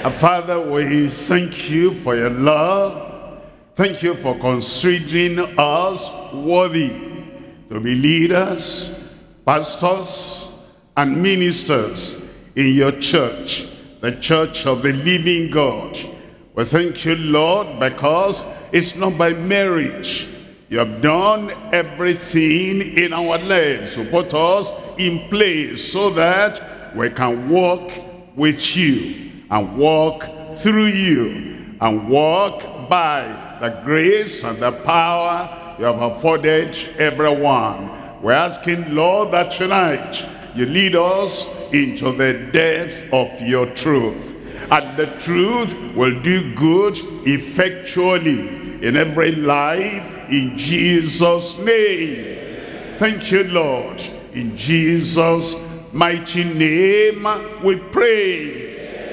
Father, we thank you for your love. Thank you for considering us worthy to be leaders, pastors, and ministers in your church, the church of the living God. We thank you, Lord, because it's not by merit. You have done everything in our lives to put us in place so that we can walk with you and walk through you and walk by the grace and the power you have afforded everyone. We're asking, Lord, that tonight you lead us into the depth of your truth, and the truth will do good effectually in every life, in Jesus' name. Thank you, Lord. In Jesus' mighty name we pray.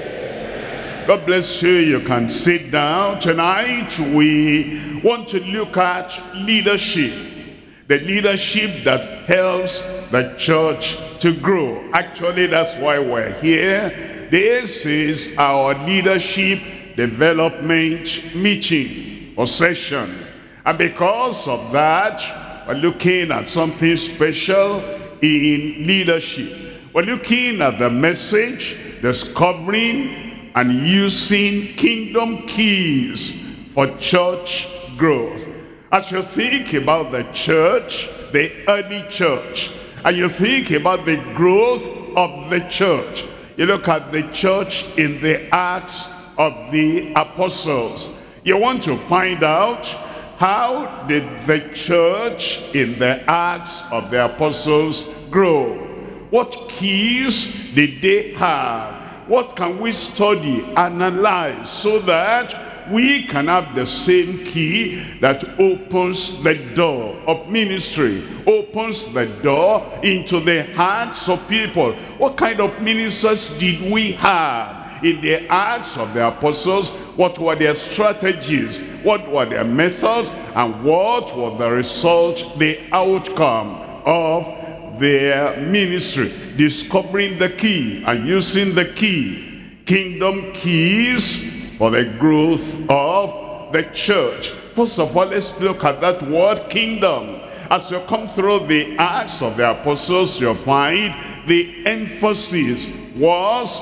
God bless you. You can sit down. Tonight we want to look at leadership. The leadership that helps the church to grow. Actually, that's why we're here. This is our leadership development meeting or session. And because of that, we're looking at something special in leadership. We're looking at the message, discovering and using kingdom keys for church growth. As you think about the church, the early church, and you think about the growth of the church, you look at the church in the Acts of the Apostles. You want to find out, how did the church in the Acts of the Apostles grow? What keys did they have? What can we study, analyze, so that we can have the same key that opens the door of ministry, opens the door into the hearts of people? What kind of ministers did we have in the Acts of the Apostles? What were their strategies? What were their methods? And what was the result, the outcome of their ministry? Discovering the key and using the key. Kingdom keys for the growth of the church. First of all, let's look at that word kingdom. As you come through the Acts of the Apostles, you'll find the emphasis was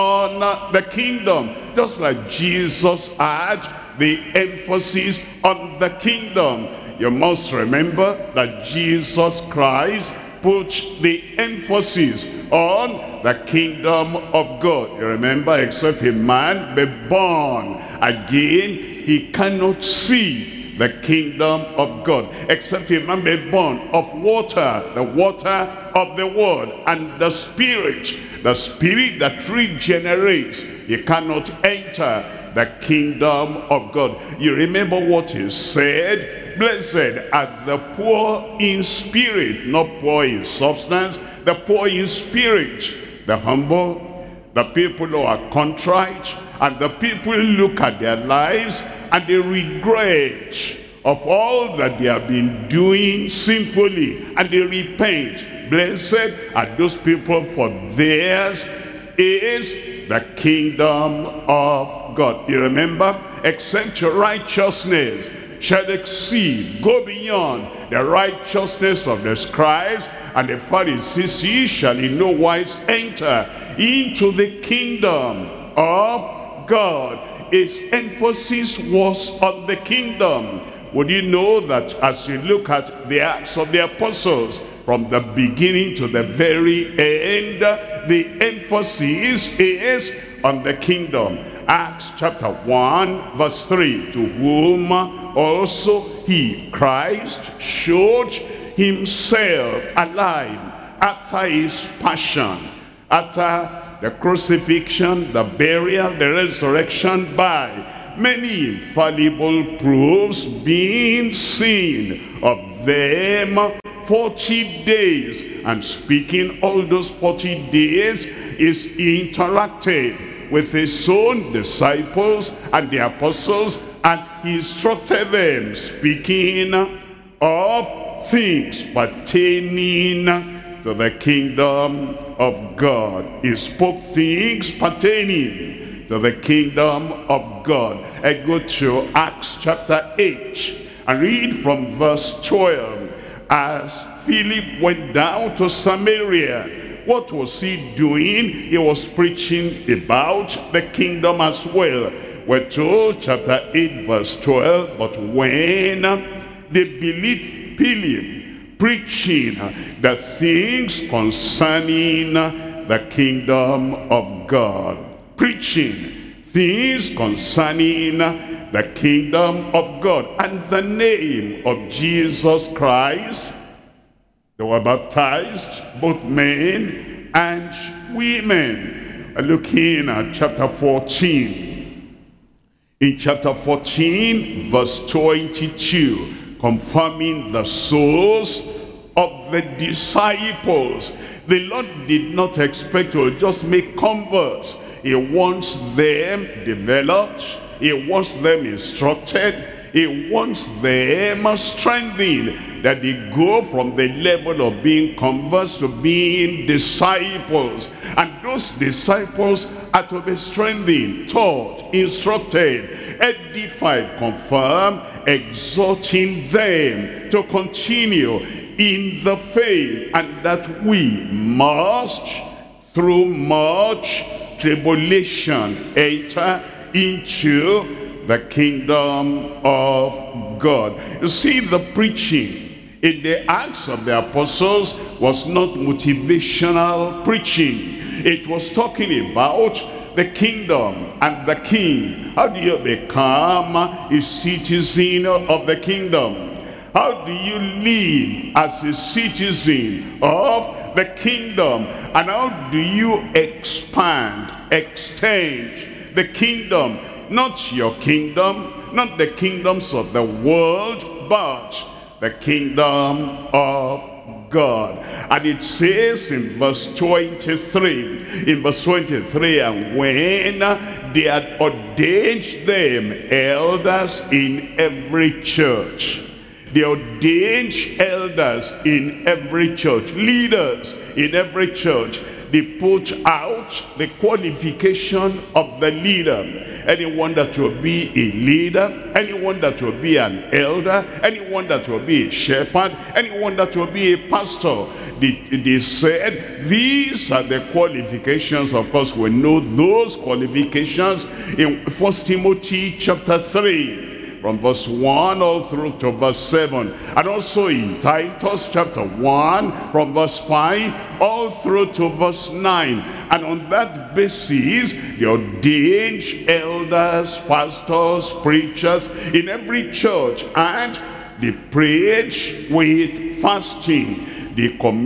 on the kingdom. Just like Jesus had the emphasis on the kingdom. You must remember that Jesus Christ put the emphasis on the kingdom of God. You remember, except a man be born again, he cannot see the kingdom of God. Except a man be born of water, the water of the word, and the spirit that regenerates. He cannot enter the kingdom of God. You remember what he said? Blessed are the poor in spirit, not poor in substance, the poor in spirit, the humble, the people who are contrite, and the people who look at their lives and they regret of all that they have been doing sinfully, and they repent. Blessed are those people, for theirs is the kingdom of God. You remember, except your righteousness shall exceed, go beyond the righteousness of the scribes and the Pharisees, ye shall in no wise enter into the kingdom of God. His emphasis was on the kingdom. Would you know that as you look at the Acts of the Apostles, from the beginning to the very end, the emphasis is on the kingdom. Acts chapter 1 verse 3, to whom also he, Christ, showed himself alive after his passion, after the crucifixion, the burial, the resurrection, by many infallible proofs being seen of them 40 days. And speaking all those 40 days, is interacted with his own disciples and the apostles, and he instructed them, speaking of things pertaining to the kingdom of God. He spoke things pertaining to the kingdom of God. I go to Acts chapter 8 and read from verse 12. As Philip went down to Samaria, what was he doing? He was preaching about the kingdom as well. We're told, chapter 8 verse 12, but when they believed Philip preaching the things concerning the kingdom of God, preaching things concerning the kingdom of God and the name of Jesus Christ, they were baptized, both men and women. Looking at chapter 14. In chapter 14, verse 22, confirming the souls of the disciples. The Lord did not expect to just make converts. He wants them developed. He wants them instructed. He wants them strengthened, that they go from the level of being converts to being disciples. And those disciples are to be strengthened, taught, instructed, edified, confirmed, exhorting them to continue in the faith, and that we must, through much tribulation, enter into the kingdom of God. You see, the preaching in the Acts of the Apostles was not motivational preaching. It was talking about the kingdom and the king. How do you become a citizen of the kingdom? How do you live as a citizen of the kingdom? And how do you expand, extend the kingdom? Not your kingdom, not the kingdoms of the world, but the kingdom of God. And it says in verse 23, and when they had ordained them elders in every church. They ordained elders in every church, leaders in every church. They put out the qualification of the leader. Anyone that will be a leader, anyone that will be an elder, anyone that will be a shepherd, anyone that will be a pastor. They said these are the qualifications. Of course, we know those qualifications in 1 Timothy chapter 3. From verse 1 all through to verse 7. And also in Titus chapter 1 from verse 5 all through to verse 9. And on that basis, the ordained elders, pastors, preachers in every church, and they prayed with fasting. They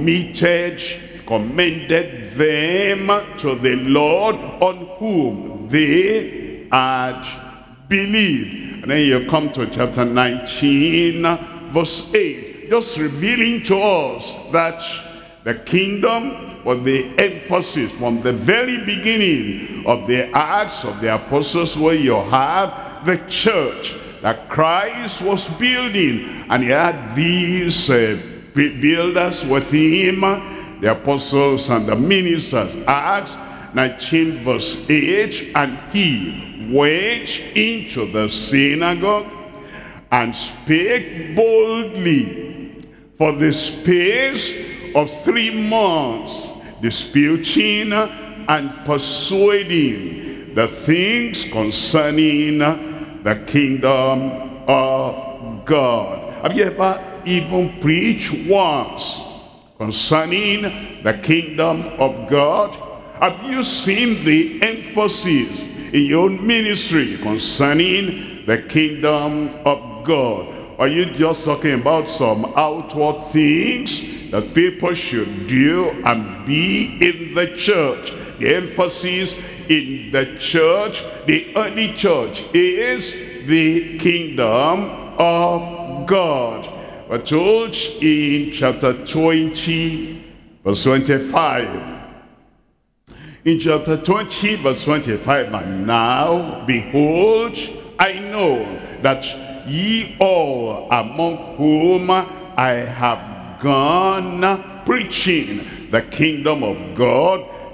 commended them to the Lord, on whom they had believed. And then you come to chapter 19 verse 8, just revealing to us that the kingdom was the emphasis from the very beginning of the Acts of the Apostles, where you have the church that Christ was building, and he had these builders with him, the apostles and the ministers. Acts 19 verse 8, and he went into the synagogue and spake boldly for the space of 3 months, disputing and persuading the things concerning the kingdom of God. Have you ever even preached once concerning the kingdom of God? Have you seen the emphasis in your own ministry concerning the kingdom of God? Are you just talking about some outward things that people should do and be in the church? The emphasis in the church, the early church, is the kingdom of God. We're told in chapter 20 verse 25. In chapter 20 verse 25, and now behold, I know that ye all among whom I have gone preaching the kingdom of God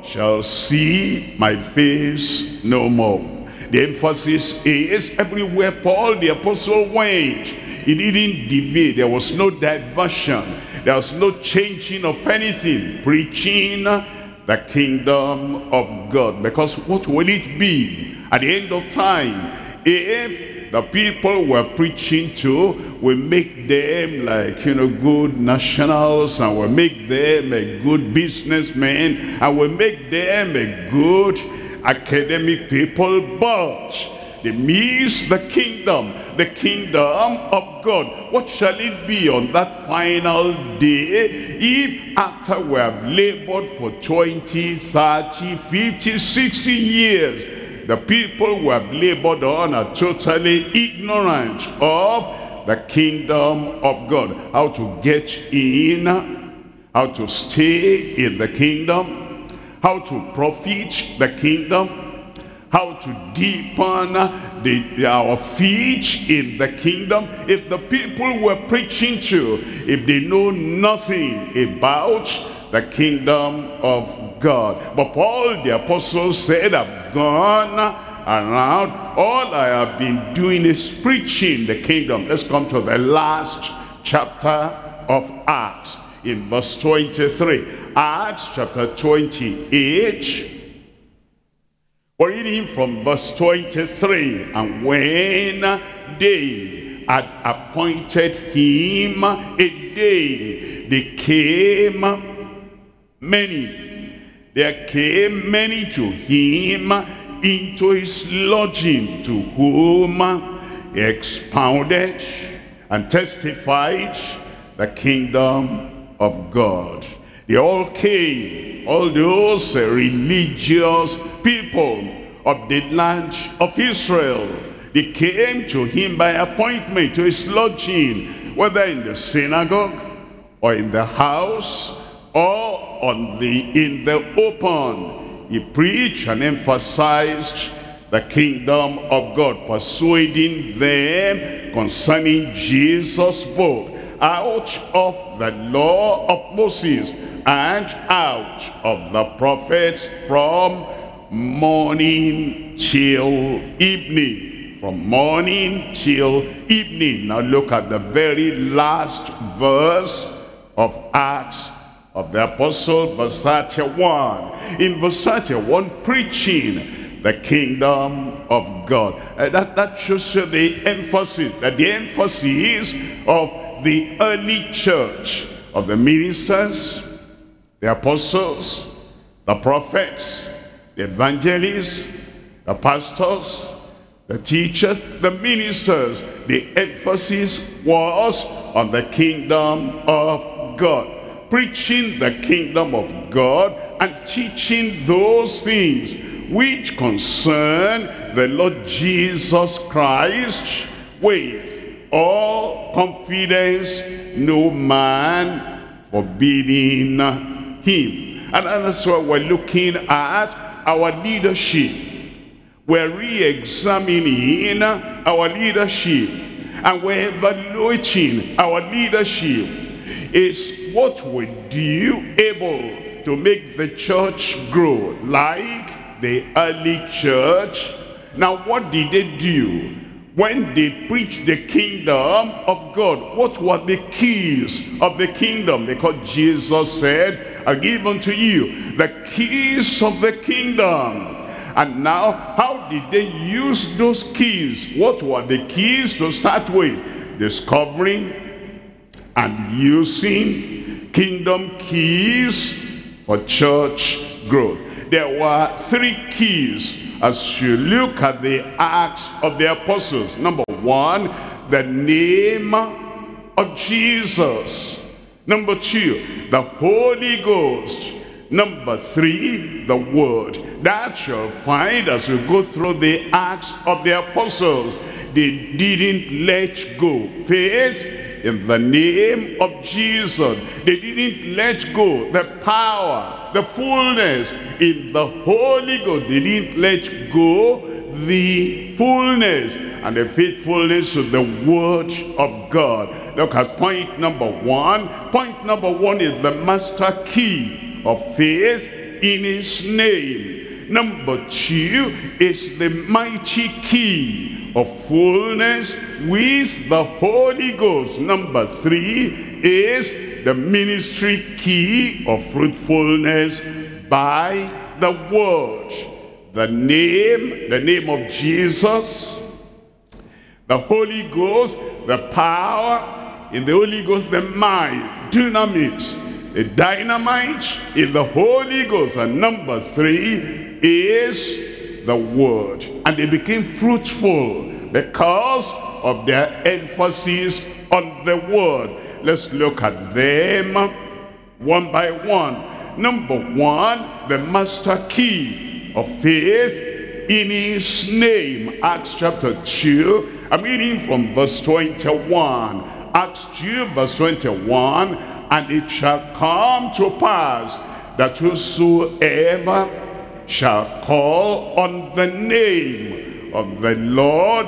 shall see my face no more. The emphasis is everywhere Paul the apostle went, he didn't deviate. There was no diversion. There was no changing of anything. Preaching the kingdom of God. Because what will it be at the end of time if the people we're preaching to will make them like, good nationals, and will make them a good businessman, and will make them a good academic people, but they miss the kingdom of God. What shall it be on that final day if after we have labored for 20, 30, 50, 60 years, the people who have labored on are totally ignorant of the kingdom of God? How to get in, how to stay in the kingdom, how to profit the kingdom, how to deepen our feet in the kingdom. If the people we're preaching to, if they know nothing about the kingdom of God. But Paul the apostle said, I've gone around, all I have been doing is preaching the kingdom. Let's come to the last chapter of Acts in verse 23. Acts chapter 28. We're reading from verse 23. And when they had appointed him a day, there came many to him into his lodging, to whom he expounded and testified the kingdom of God. They all came, all those religious people of the land of Israel. They came to him by appointment, to his lodging, whether in the synagogue or in the house or in the open. He preached and emphasized the kingdom of God, persuading them concerning Jesus, both out of the law of Moses and out of the prophets, from morning till evening. From morning till evening. Now look at the very last verse of Acts of the Apostle, verse 31. In verse 31, preaching the kingdom of God. That shows you the emphasis, the emphasis of the early church, of the ministers, the apostles, the prophets, the evangelists, the pastors, the teachers, the ministers. The emphasis was on the kingdom of God. Preaching the kingdom of God and teaching those things which concern the Lord Jesus Christ, with all confidence, no man forbidding him. And that's why we're looking at our leadership. We're re-examining our leadership, and we're evaluating our leadership. Is what we do able to make the church grow like the early church? Now, what did they do when they preached the kingdom of God? What were the keys of the kingdom? Because Jesus said, I give unto you the keys of the kingdom. And now, how did they use those keys? What were the keys to start with? Discovering and using kingdom keys for church growth. There were three keys as you look at the Acts of the Apostles. Number one, the name of Jesus. Number two, the Holy Ghost. Number three, the Word. That you'll find as we go through the Acts of the Apostles. They didn't let go. Faith in the name of Jesus. They didn't let go the power, the fullness in the Holy Ghost. They didn't let go the fullness and the faithfulness of the Word of God. Look at point number one. Point number one is the master key of faith in his name. Number 2 is the mighty key of fullness with the Holy Ghost. Number 3 is the ministry key of fruitfulness by the word. The name of Jesus, the Holy Ghost, the power in the Holy Ghost, the might, dunamis, the dynamite in the Holy Ghost. And number 3 is the word. And they became fruitful because of their emphasis on the word. Let's look at them one by one. Number 1, the master key of faith in his name. Acts chapter 2, I'm reading from verse 21. Acts 2 verse 21. And it shall come to pass that whosoever shall call on the name of the Lord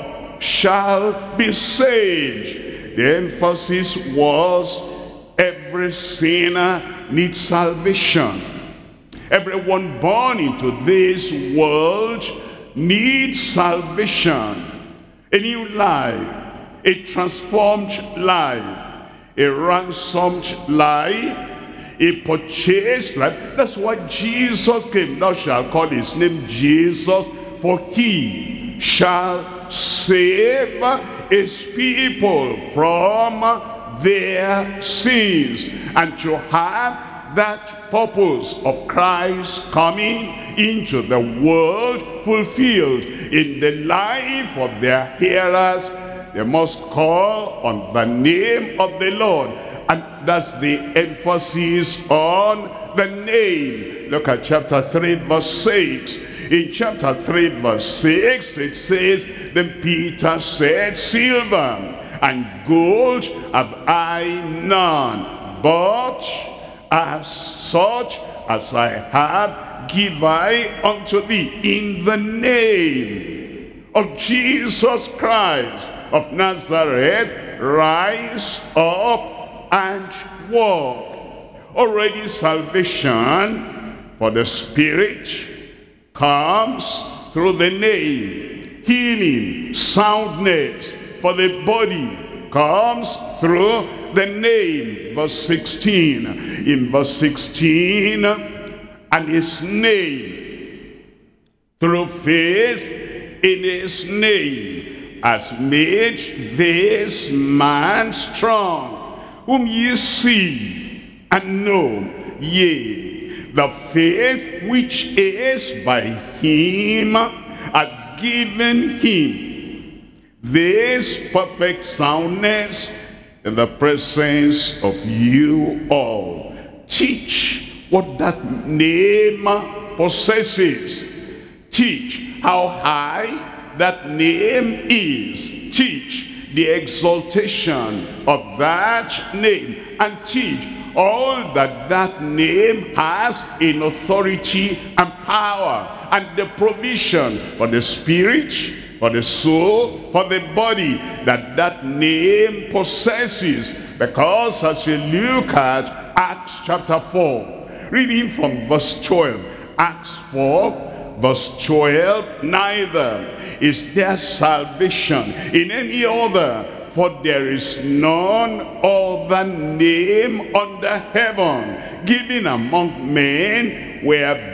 shall be saved. The emphasis was every sinner needs salvation. Everyone born into this world needs salvation. A new life, a transformed life, a ransomed life, a purchased life. That's why Jesus came. Thou shalt call his name Jesus, for he shall save his people from their sins. And to have that purpose of Christ coming into the world fulfilled in the life of their hearers, they must call on the name of the Lord. And that's the emphasis on the name. Look at chapter 3 verse 6. In chapter 3 verse 6 it says, then Peter said, silver and gold have I none, but as such as I have give I unto thee, in the name of Jesus Christ of Nazareth, rise up and walk. Already salvation for the spirit comes through the name. Healing, soundness for the body comes through the name. Verse 16. In verse 16, and his name, through faith in his name, has made this man strong, whom ye see and know, yea, the faith which is by him hath given him this perfect soundness in the presence of you all. Teach what that name possesses. Teach how high that name is. Teach the exaltation of that name, and teach all that that name has in authority and power, and the provision for the spirit, for the soul, for the body, that that name possesses. Because as you look at Acts chapter 4, reading from verse 12, Acts 4 verse 12, neither is there salvation in any other, for there is none other name under heaven given among men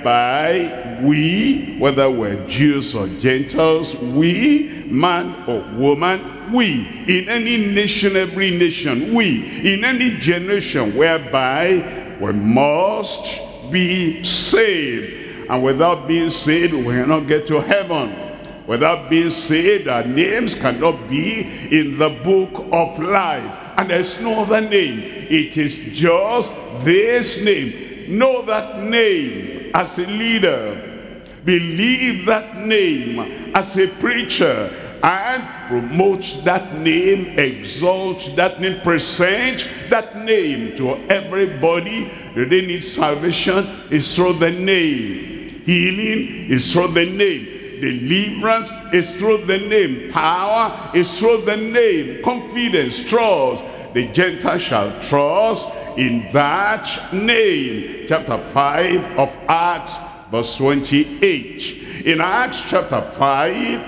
whereby we, whether we're Jews or Gentiles, we, man or woman, we, in any nation, every nation, we, in any generation, whereby we must be saved. And without being saved, we cannot get to heaven. Without being saved, our names cannot be in the book of life. And there's no other name. It is just this name. Know that name as a leader. Believe that name as a preacher. And promote that name, exalt that name, present that name to everybody. Do they need salvation? It's through the name. Healing is through the name. Deliverance is through the name. Power is through the name. Confidence, trust. The Gentile shall trust in that name. Chapter 5 of Acts, verse 28. In Acts chapter 5,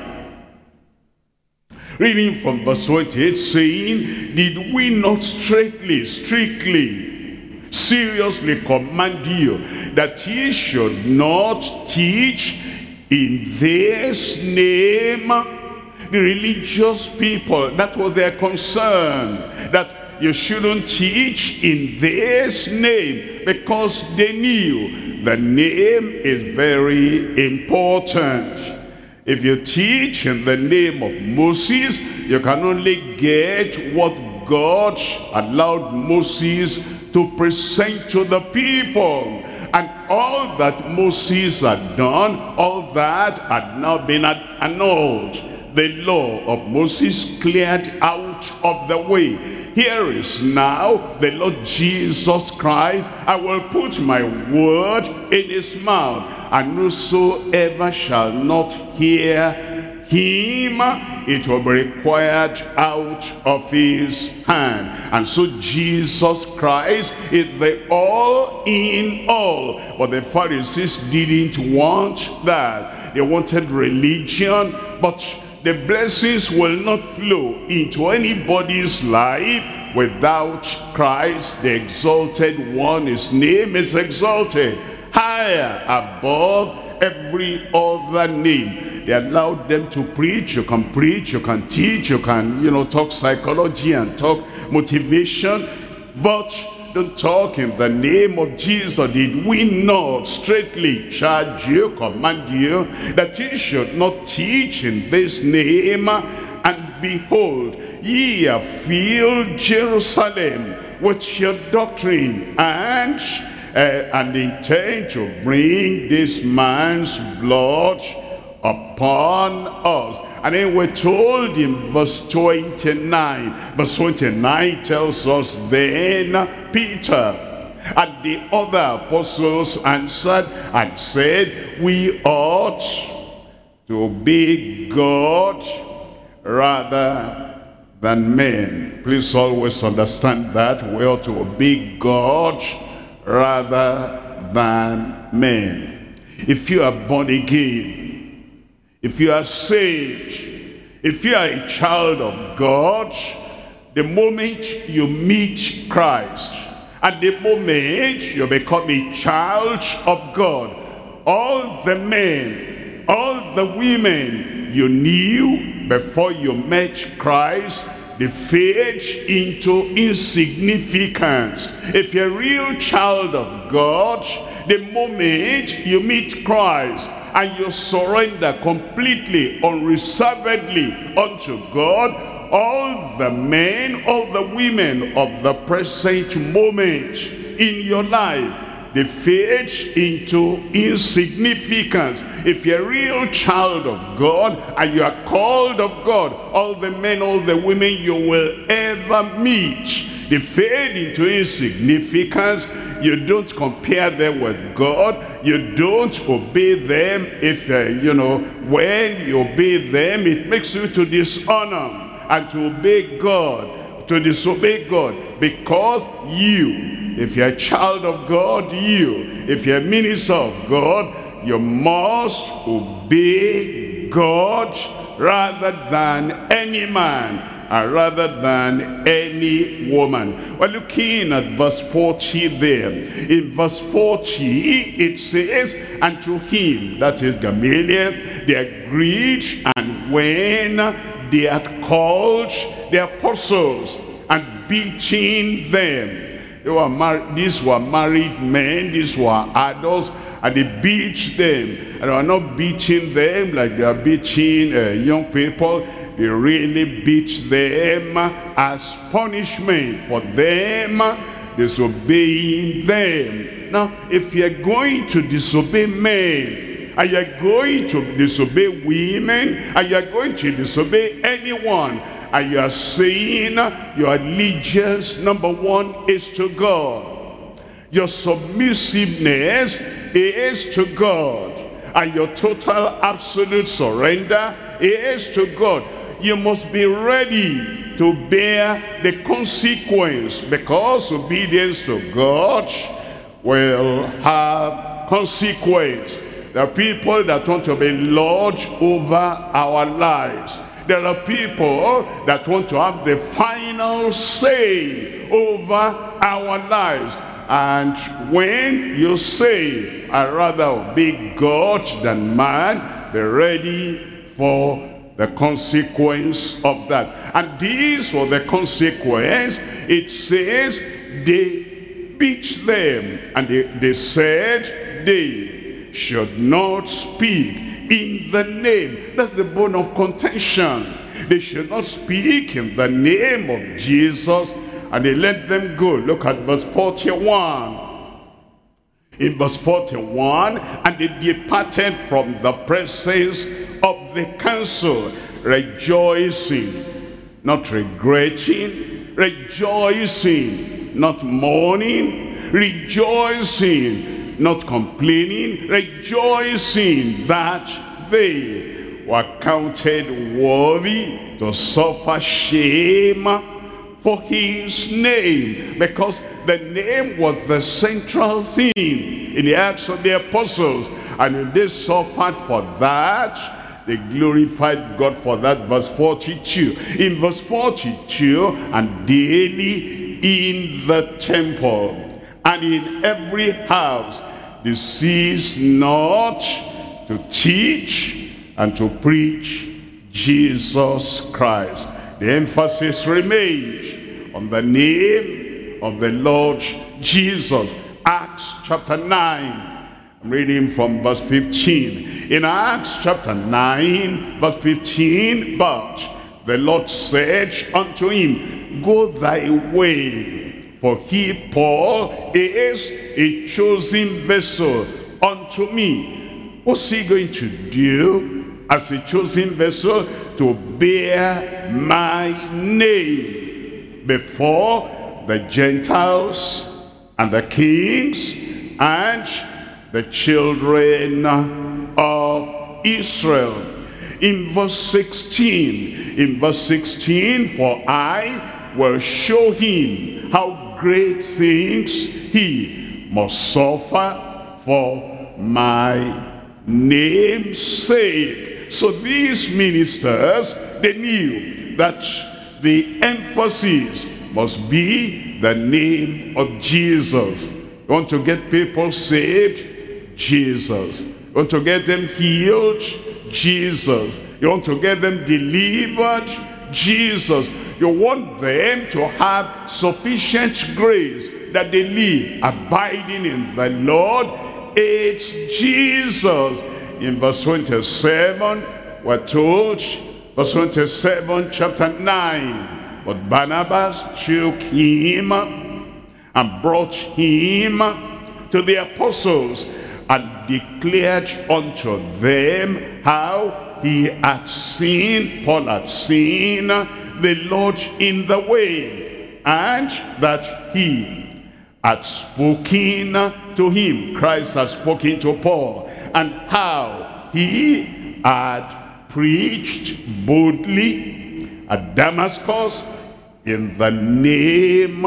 reading from verse 28, saying, did we not strictly, seriously command you that ye should not teach in this name? The religious people, that was their concern, that you shouldn't teach in this name, because they knew the name is very important. If you teach in the name of Moses, you can only get what God allowed Moses to present to the people. And all that Moses had done, all that had now been annulled. The law of Moses cleared out of the way. Here is now the Lord Jesus Christ. I will put my word in his mouth, and whosoever shall not hear him, it will be required out of his hand. And so Jesus Christ is the all in all. But the Pharisees didn't want that. They wanted religion, but the blessings will not flow into anybody's life without Christ, the exalted one. His name is exalted higher above every other name. They allowed them to preach. You can teach, you can, talk psychology and talk motivation, but don't talk in the name of Jesus. Did we not straightly charge you, command you, that you should not teach in this name? And behold, ye have filled Jerusalem with your doctrine, and intend to bring this man's blood upon us. And then we're told in verse 29, tells us, then Peter and the other apostles answered and said, we ought to obey God rather than men. Please always understand that. We ought to obey God rather than men. If you are born again, if you are saved, if you are a child of God, the moment you meet Christ, at the moment you become a child of God, all the men, all the women you knew before you met Christ, they fade into insignificance. If you're a real child of God, the moment you meet Christ and you surrender completely, unreservedly unto God, all the men, all the women of the present moment in your life, they fade into insignificance. If you're a real child of God and you are called of God, all the men, all the women you will ever meet, they fade into insignificance. You don't compare them with God. You don't obey them. If, when you obey them, it makes you to dishonor and to obey God, to disobey God. Because you, if you're a child of God, if you're a minister of God, you must obey God rather than any man, and rather than any woman. We're looking at verse 40 there. In verse 40, it says, and to him, that is Gamaliel, they agreed, and when they had called the apostles and beaten them, these were married men, these were adults, and they beat them. And they were not beating them like they are beating young people. They really beat them as punishment for them disobeying them. Now, if you're going to disobey men, and you're going to disobey women, and you're going to disobey anyone, and you are saying your allegiance, number one, is to God. Your submissiveness is to God. And your total absolute surrender is to God. you must be ready to bear the consequence, because obedience to God will have consequence. There are people that want to be Lord over our lives. There are people that want to have the final say over our lives. And when you say, I'd rather obey God than man, be ready for the consequence of that. And this was the consequence. It says, they beat them, and they said they should not speak in the name. That's the bone of contention. They should not speak in the name of Jesus, and they let them go. Look at verse 41. In verse 41, and they departed from the presence of the council, rejoicing, not regretting, rejoicing, not mourning, rejoicing, not complaining, rejoicing that they were counted worthy to suffer shame for his name, because the name was the central theme in the Acts of the Apostles. And when they suffered for that, they glorified God for that. Verse 42. In verse 42, and daily in the temple and in every house they ceased not to teach and to preach Jesus Christ. The emphasis remained on the name of the Lord Jesus. Acts chapter 9. I'm reading from verse 15. In Acts chapter 9, verse 15, but the Lord said unto him, go thy way, for he, Paul, is a chosen vessel unto me. What's he going to do as a chosen vessel? To bear my name before the Gentiles and the kings and the children of Israel. In verse 16, for I will show him how great things he must suffer for my name's sake. So these ministers, they knew that the emphasis must be the name of Jesus. You want to get people saved? Jesus. You want to get them healed? Jesus. You want to get them delivered? Jesus. You want them to have sufficient grace that they live abiding in the Lord? It's Jesus. In verse 27, we're told, verse 27, chapter 9, but Barnabas took him and brought him to the apostles and declared unto them how he had seen, Paul had seen the Lord in the way, and that he had spoken to him. Christ had spoken to Paul, and how he had preached boldly at Damascus in the name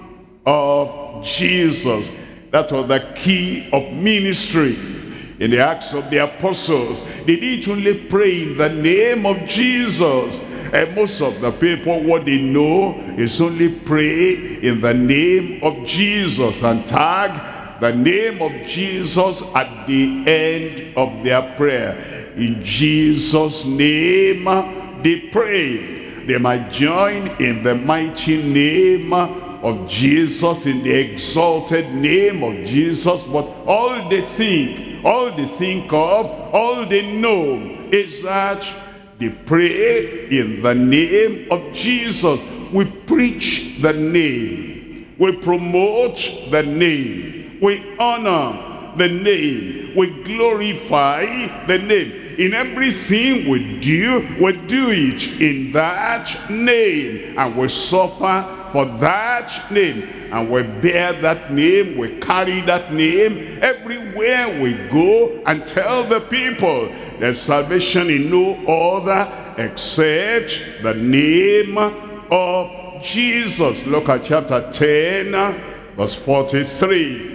of Jesus. That was the key of ministry in the Acts of the Apostles. They didn't only pray in the name of Jesus. And most of the people, what they know is only pray in the name of Jesus and tag the name of Jesus at the end of their prayer. In Jesus' name they pray. They might join in the mighty name of Jesus, in the exalted name of Jesus, but all they think of, all they know is that they pray in the name of Jesus. We preach the name, we promote the name, we honor the name, we glorify the name. In everything we do it in that name, and we suffer for that name. And we bear that name, we carry that name everywhere we go, and tell the people there's salvation in no other except the name of Jesus. Look at chapter 10, verse 43.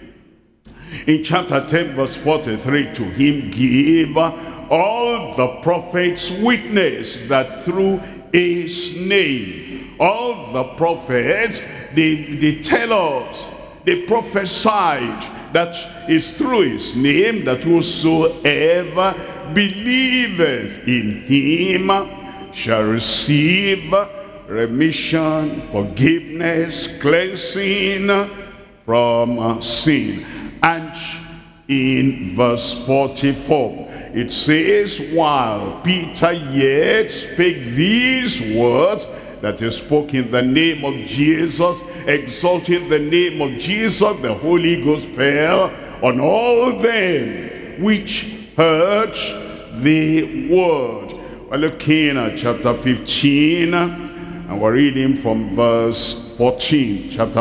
In chapter 10, verse 43, to him give all the prophets witness that through his name. All the prophets, they tell us, they prophesied that it's through his name that whosoever believeth in him shall receive remission, forgiveness, cleansing from sin. And in verse 44, it says, while Peter yet spake these words, that he spoke in the name of Jesus, exalting the name of Jesus, the Holy Ghost fell on all them which heard the word. We're looking at chapter 15, and we're reading from verse 14. Chapter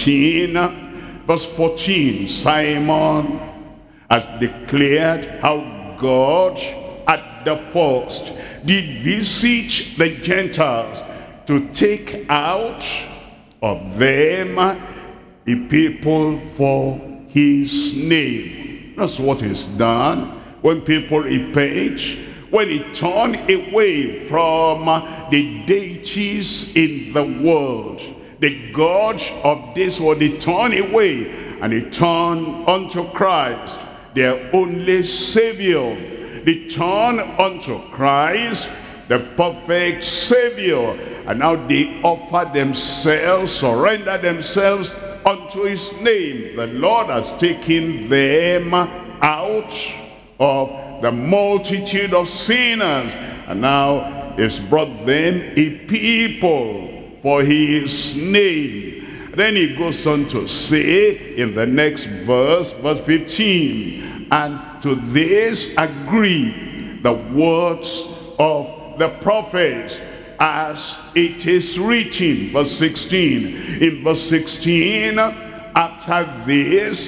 15, verse 14. Simon has declared how God at the first did visit the Gentiles to take out of them a people for his name. That's what is done when people repent, when they turn away from the deities in the world, the gods of this world. They turn away and they turn unto Christ, their only Savior. They turn unto Christ, the perfect Savior, and now they offer themselves, surrender themselves unto his name. The Lord has taken them out of the multitude of sinners, and now has brought them a people for his name. Then he goes on to say in the next verse, verse 15, and to this agree the words of the prophets, as it is written. Verse 16. In verse 16, after this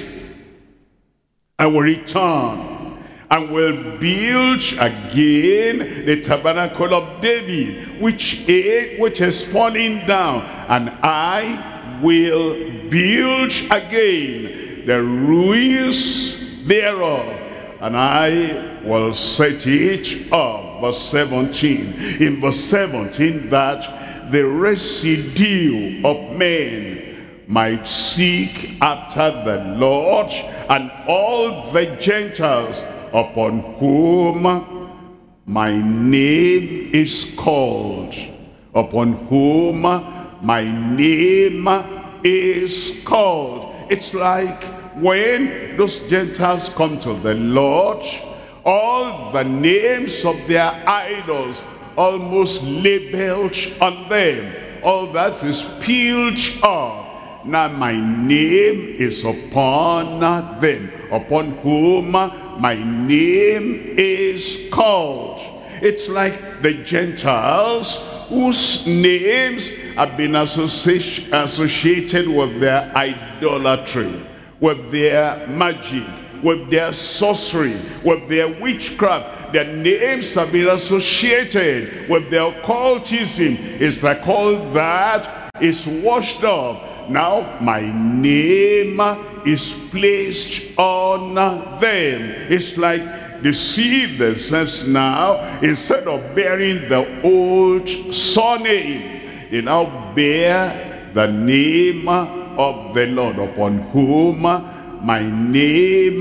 I will return and will build again the tabernacle of David, which is falling down, and I will build again the ruins thereof, and I will set it up. Verse 17. In verse 17, that the residue of men might seek after the Lord, and all the Gentiles upon whom my name is called, upon whom my name is called. It's like when those Gentiles come to the Lord, all the names of their idols almost labeled on them, all that is peeled off. Now my name is upon them, upon whom my name is called. It's like the Gentiles whose names have been associated with their idolatry, with their magic, with their sorcery, with their witchcraft. Their names have been associated with their occultism. It's like all that is washed off. Now my name is placed on them. It's like they see themselves now, instead of bearing the old surname, they now bear the name of the Lord, upon whom my name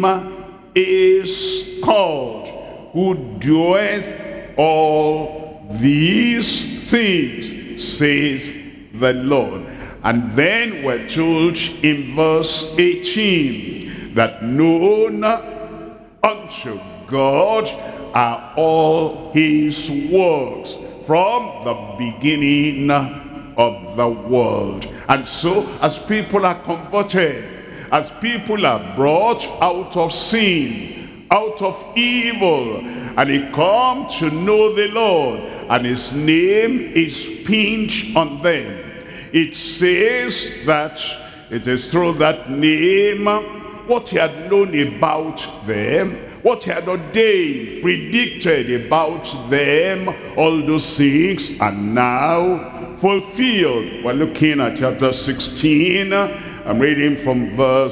is called, who doeth all these things, says the Lord. And then we're told in verse 18 that known unto God are all his works from the beginning of the world. And so as people are converted, as people are brought out of sin, out of evil, and they come to know the Lord, and his name is pinned on them, it says that it is through that name, what he had known about them, what he had ordained, predicted about them, all those things are now fulfilled. We're looking at chapter 16. I'm reading from verse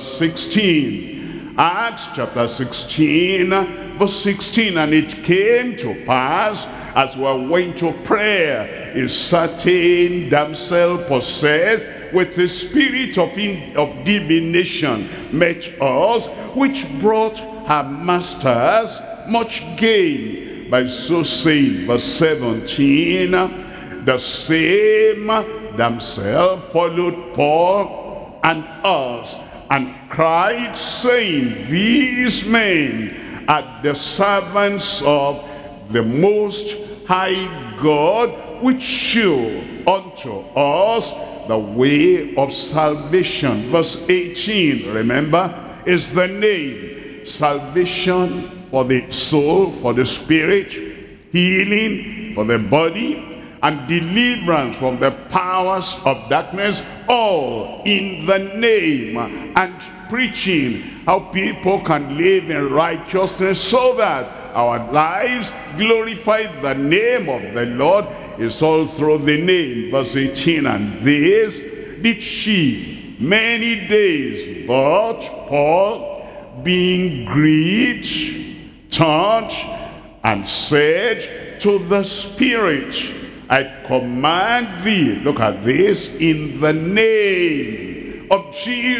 16. Acts chapter 16, verse 16. And it came to pass, as we went to prayer, a certain damsel possessed with the spirit of divination met us, which brought her masters much gain by so saying. Verse 17, the same damsel followed Paul and us, and cried, saying, these men are the servants of the Most High God, which shew unto us the way of salvation. Verse 18, remember, is the name. Salvation for the soul, for the spirit, healing for the body, and deliverance from the powers of darkness, all in the name. And preaching how people can live in righteousness so that our lives glorify the name of the Lord is all through the name. Verse 18, and this did she many days, but Paul, being grieved, turned and said to the Spirit, I command thee, look at this, in the name of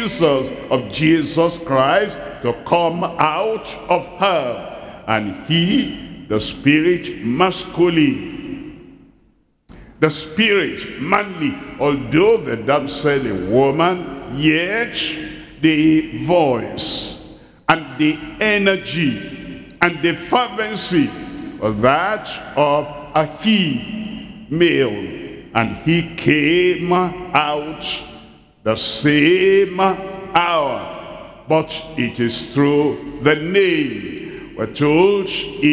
Jesus Christ, to come out of her. And he, the spirit masculine, the spirit manly, although the damsel a woman, yet the voice and the energy and the fervency was that of a he male. And he came out the same hour, but it is through the name. We're told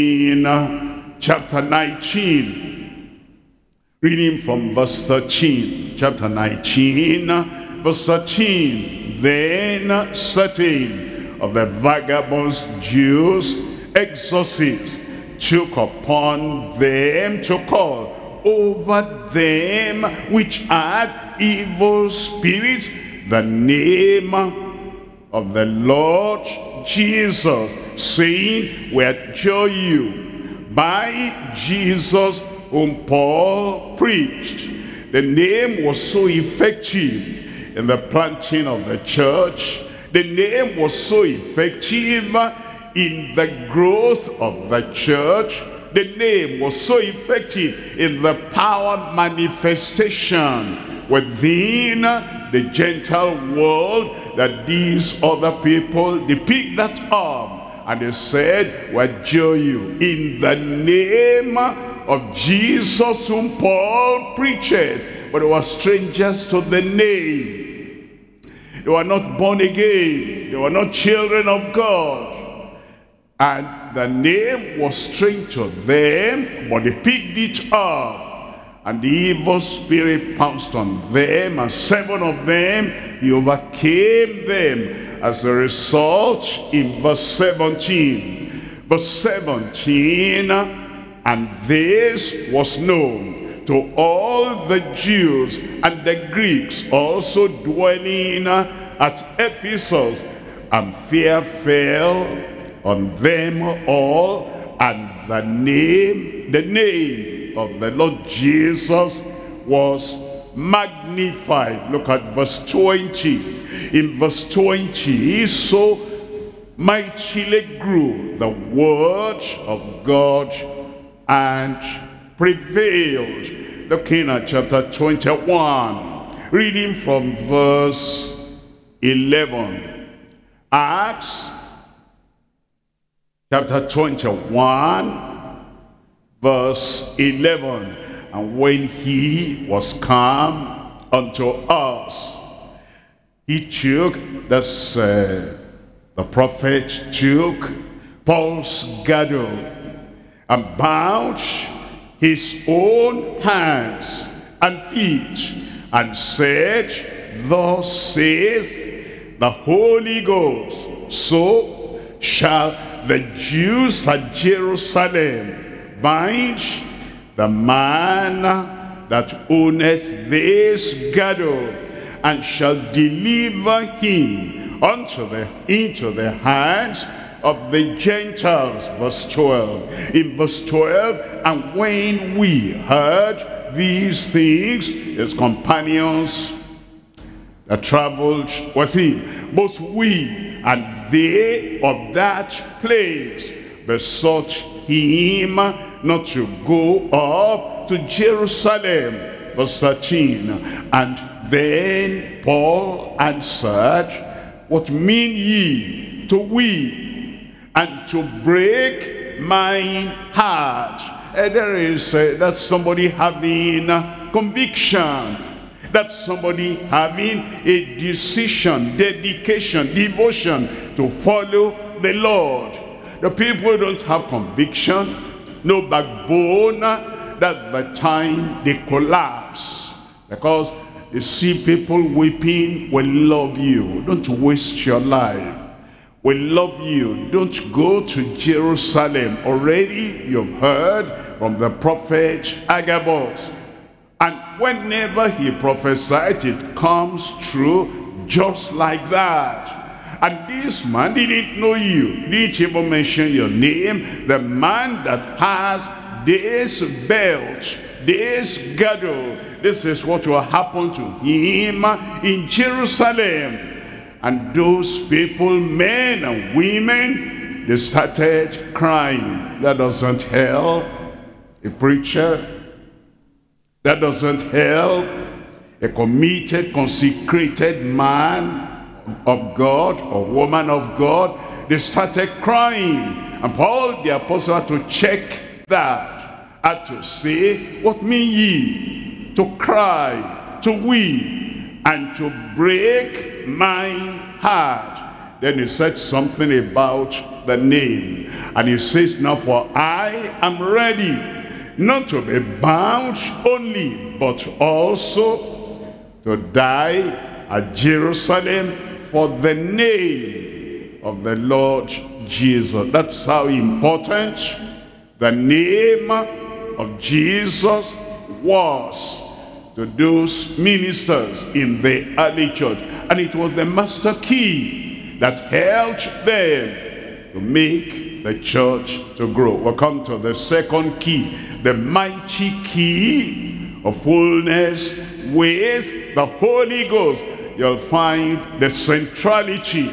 in chapter 19, reading from verse 13, chapter 19, verse 13, then certain of the vagabond Jews, exorcists, took upon them to call over them which had evil spirits the name of the Lord Jesus, saying, we adjure you by Jesus whom Paul preached. The name was so effective in the planting of the church. The name was so effective in the growth of the church. The name was so effective in the power manifestation within the Gentile world, that these other people, they picked that up and they said, we adjure you in the name of Jesus whom Paul preached. But they were strangers to the name. They were not born again. They were not children of God. And the name was strange to them, but they picked it up. And the evil spirit pounced on them, and 7 of them, he overcame them. As a result, in verse 17, verse 17, and this was known to all the Jews and the Greeks also dwelling at Ephesus, and fear fell on them all, and the name of the Lord Jesus was magnified. Look at verse 20. In verse 20, so mightily grew the word of God and prevailed. Looking at chapter 21, reading from verse 11. Acts chapter 21, verse 11. And when he was come unto us, he took, that's the prophet took Paul's girdle and bound his own hands and feet and said, thus saith the Holy Ghost, so shall the Jews at Jerusalem bind the man that owneth this girdle, and shall deliver him into the hands of the Gentiles. Verse 12. In verse 12, and when we heard these things, his companions that traveled with him, both we and they of that place, besought him not to go up to Jerusalem. Verse 13. And then Paul answered, what mean ye to weep and to break mine heart? That's somebody having conviction. That's somebody having a decision, dedication, devotion to follow the Lord. The people don't have conviction, no backbone. That's the time they collapse, because you see people weeping. We love you, don't waste your life. We love you, don't go to Jerusalem. Already you've heard from the prophet Agabus, and whenever he prophesied, it comes true just like that. And this man didn't know you, didn't even mention your name. The man that has this belt, this girdle, this is what will happen to him in Jerusalem. And those people, men and women, they started crying. That doesn't help a preacher. That doesn't help a committed, consecrated man of God or woman of God. They started crying. And Paul the apostle had to check that, had to say, what mean ye to cry, to weep, and to break mine heart? Then he said something about the name. And he says, now for I am ready, not to be bound only, but also to die at Jerusalem for the name of the Lord Jesus. That's how important the name of Jesus was to those ministers in the early church. And it was the master key that helped them to make the church to grow. We'll come to the second key, the mighty key of fullness with the Holy Ghost. You'll find the centrality,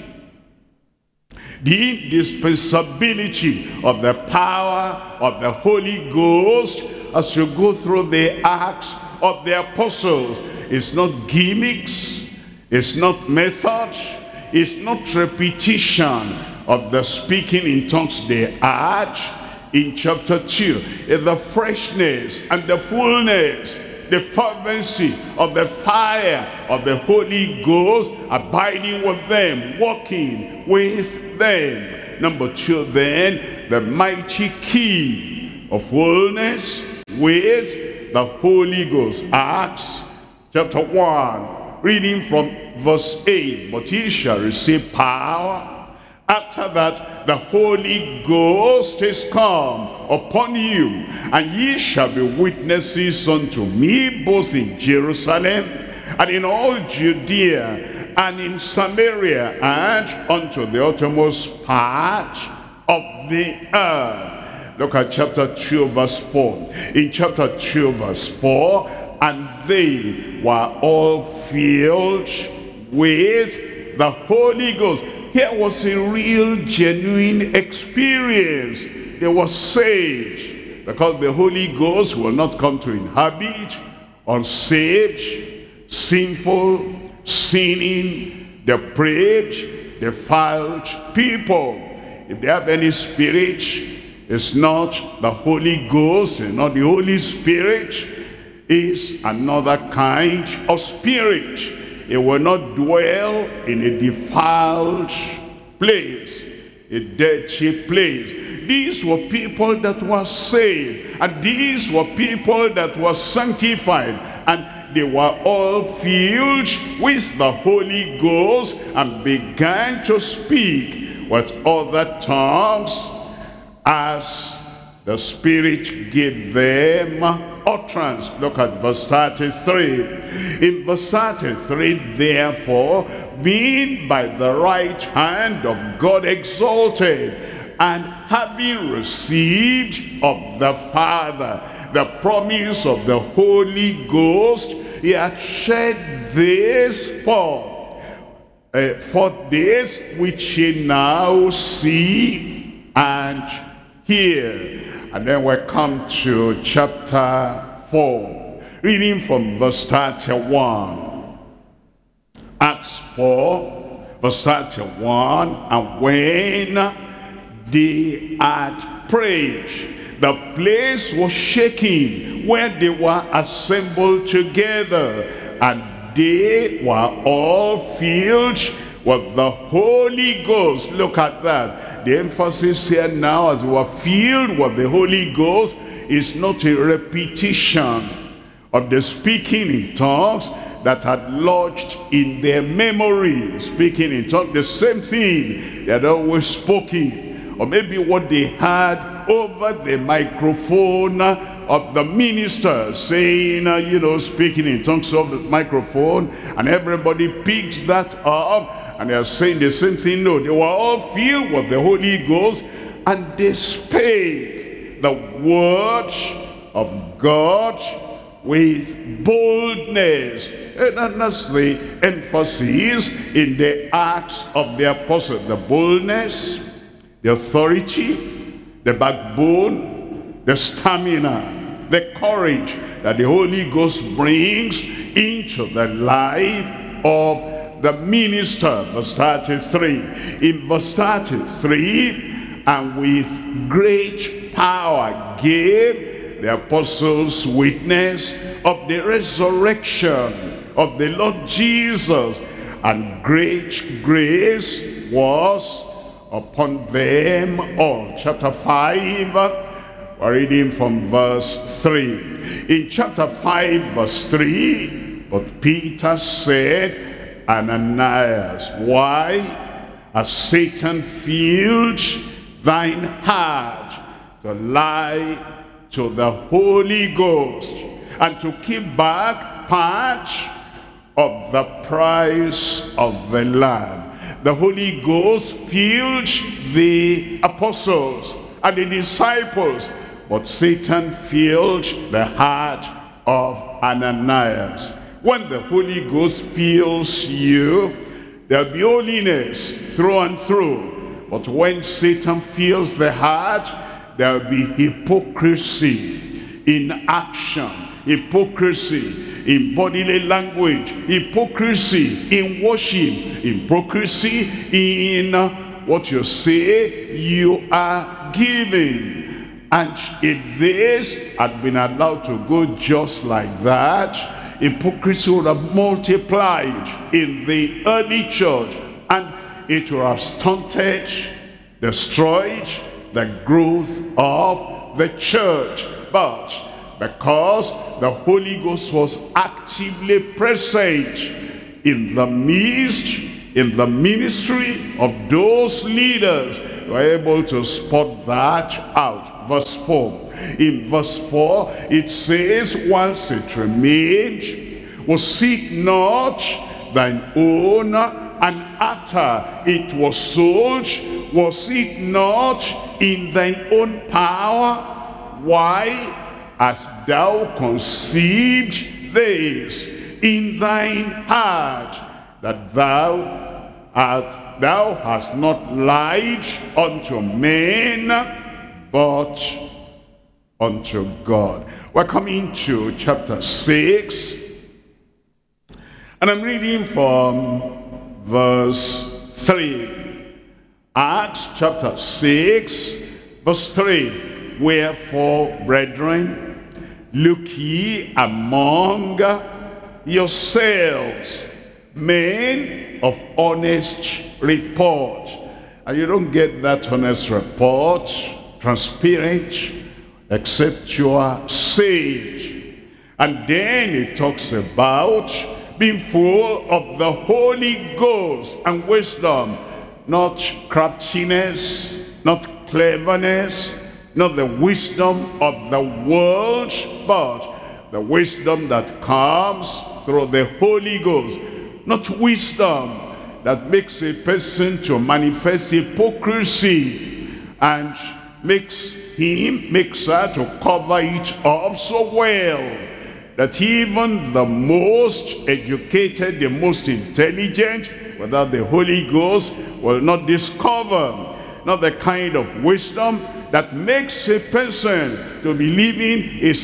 the indispensability of the power of the Holy Ghost as you go through the Acts of the Apostles. It's not gimmicks, it's not method, it's not repetition of the speaking in tongues they had in chapter 2. It's the freshness and the fullness, the fervency of the fire of the Holy Ghost abiding with them, walking with them. Number 2 then, the mighty key of fullness with the Holy Ghost. Acts chapter 1, reading from verse 8. But ye shall receive power after that the Holy Ghost is come upon you, and ye shall be witnesses unto me both in Jerusalem and in all Judea and in Samaria and unto the uttermost part of the earth. Look at chapter 2 verse 4. In chapter 2 verse 4, and they were all filled with the Holy Ghost. Here was a real, genuine experience. They were saved, because the Holy Ghost will not come to inhabit unsaved, sinful, sinning, depraved, defiled people. If they have any spirit, it's not the Holy Ghost, it's not the Holy Spirit, it's another kind of spirit. It will not dwell in a defiled place, a dirty place. These were people that were saved, and these were people that were sanctified And they were all filled with the Holy Ghost and began to speak with other tongues as the Spirit gave them utterance. Look at verse 33. In verse 33, therefore, being by the right hand of God exalted, and having received of the Father the promise of the Holy Ghost, he had shed this forth, for this which ye now see and hear. And then we come to chapter 4, reading from verse 31. Acts 4, verse 31. And when they had prayed, the place was shaking where they were assembled together, and they were all filled with the Holy Ghost. Look at that. The emphasis here now, as we were filled with the Holy Ghost, is not a repetition of the speaking in tongues that had lodged in their memory. Speaking in tongues, the same thing they had always spoken, or maybe what they had over the microphone of the minister saying, speaking in tongues of the microphone, and everybody picked that up, and they are saying the same thing. No, they were all filled with the Holy Ghost, and they spake the word of God with boldness. And that's the emphasis in the Acts of the Apostles. The boldness, the authority, the backbone, the stamina, the courage that the Holy Ghost brings into the life of the minister. Verse 33. In verse 33, and with great power gave the apostles witness of the resurrection of the Lord Jesus, and great grace was upon them all. Chapter 5, we're reading from verse 3. In chapter 5, verse 3, but Peter said, Ananias, why has Satan filled thine heart to lie to the Holy Ghost, and to keep back part of the price of the Lamb? The Holy Ghost filled the apostles and the disciples, but Satan filled the heart of Ananias. When the Holy Ghost fills you, there'll be holiness through and through. But when Satan fills the heart, there'll be hypocrisy in action, hypocrisy in bodily language, hypocrisy in worship, hypocrisy in what you say you are giving. And if this had been allowed to go just like that, hypocrisy would have multiplied in the early church, and it would have stunted, destroyed the growth of the church. But because the Holy Ghost was actively present in the midst, in the ministry of those leaders, we were able to spot that out. Verse 4. In verse 4, it says, whilst it remained, was it not thine own? And after it was sold, was it not in thine own power? Why hast thou conceived this in thine heart, that thou hast not lied unto men, but unto God? We're coming to chapter 6, and I'm reading from verse 3. Acts chapter 6, verse 3. Wherefore, brethren, look ye among yourselves men of honest report. And you don't get that honest report transparent except you are saved. And then it talks about being full of the Holy Ghost and wisdom, not craftiness, not cleverness, not the wisdom of the world, but the wisdom that comes through the Holy Ghost. Not wisdom that makes a person to manifest hypocrisy and makes her to cover it up so well that even the most educated, the most intelligent, without the Holy Ghost, will not discover. Not the kind of wisdom that makes a person to be living a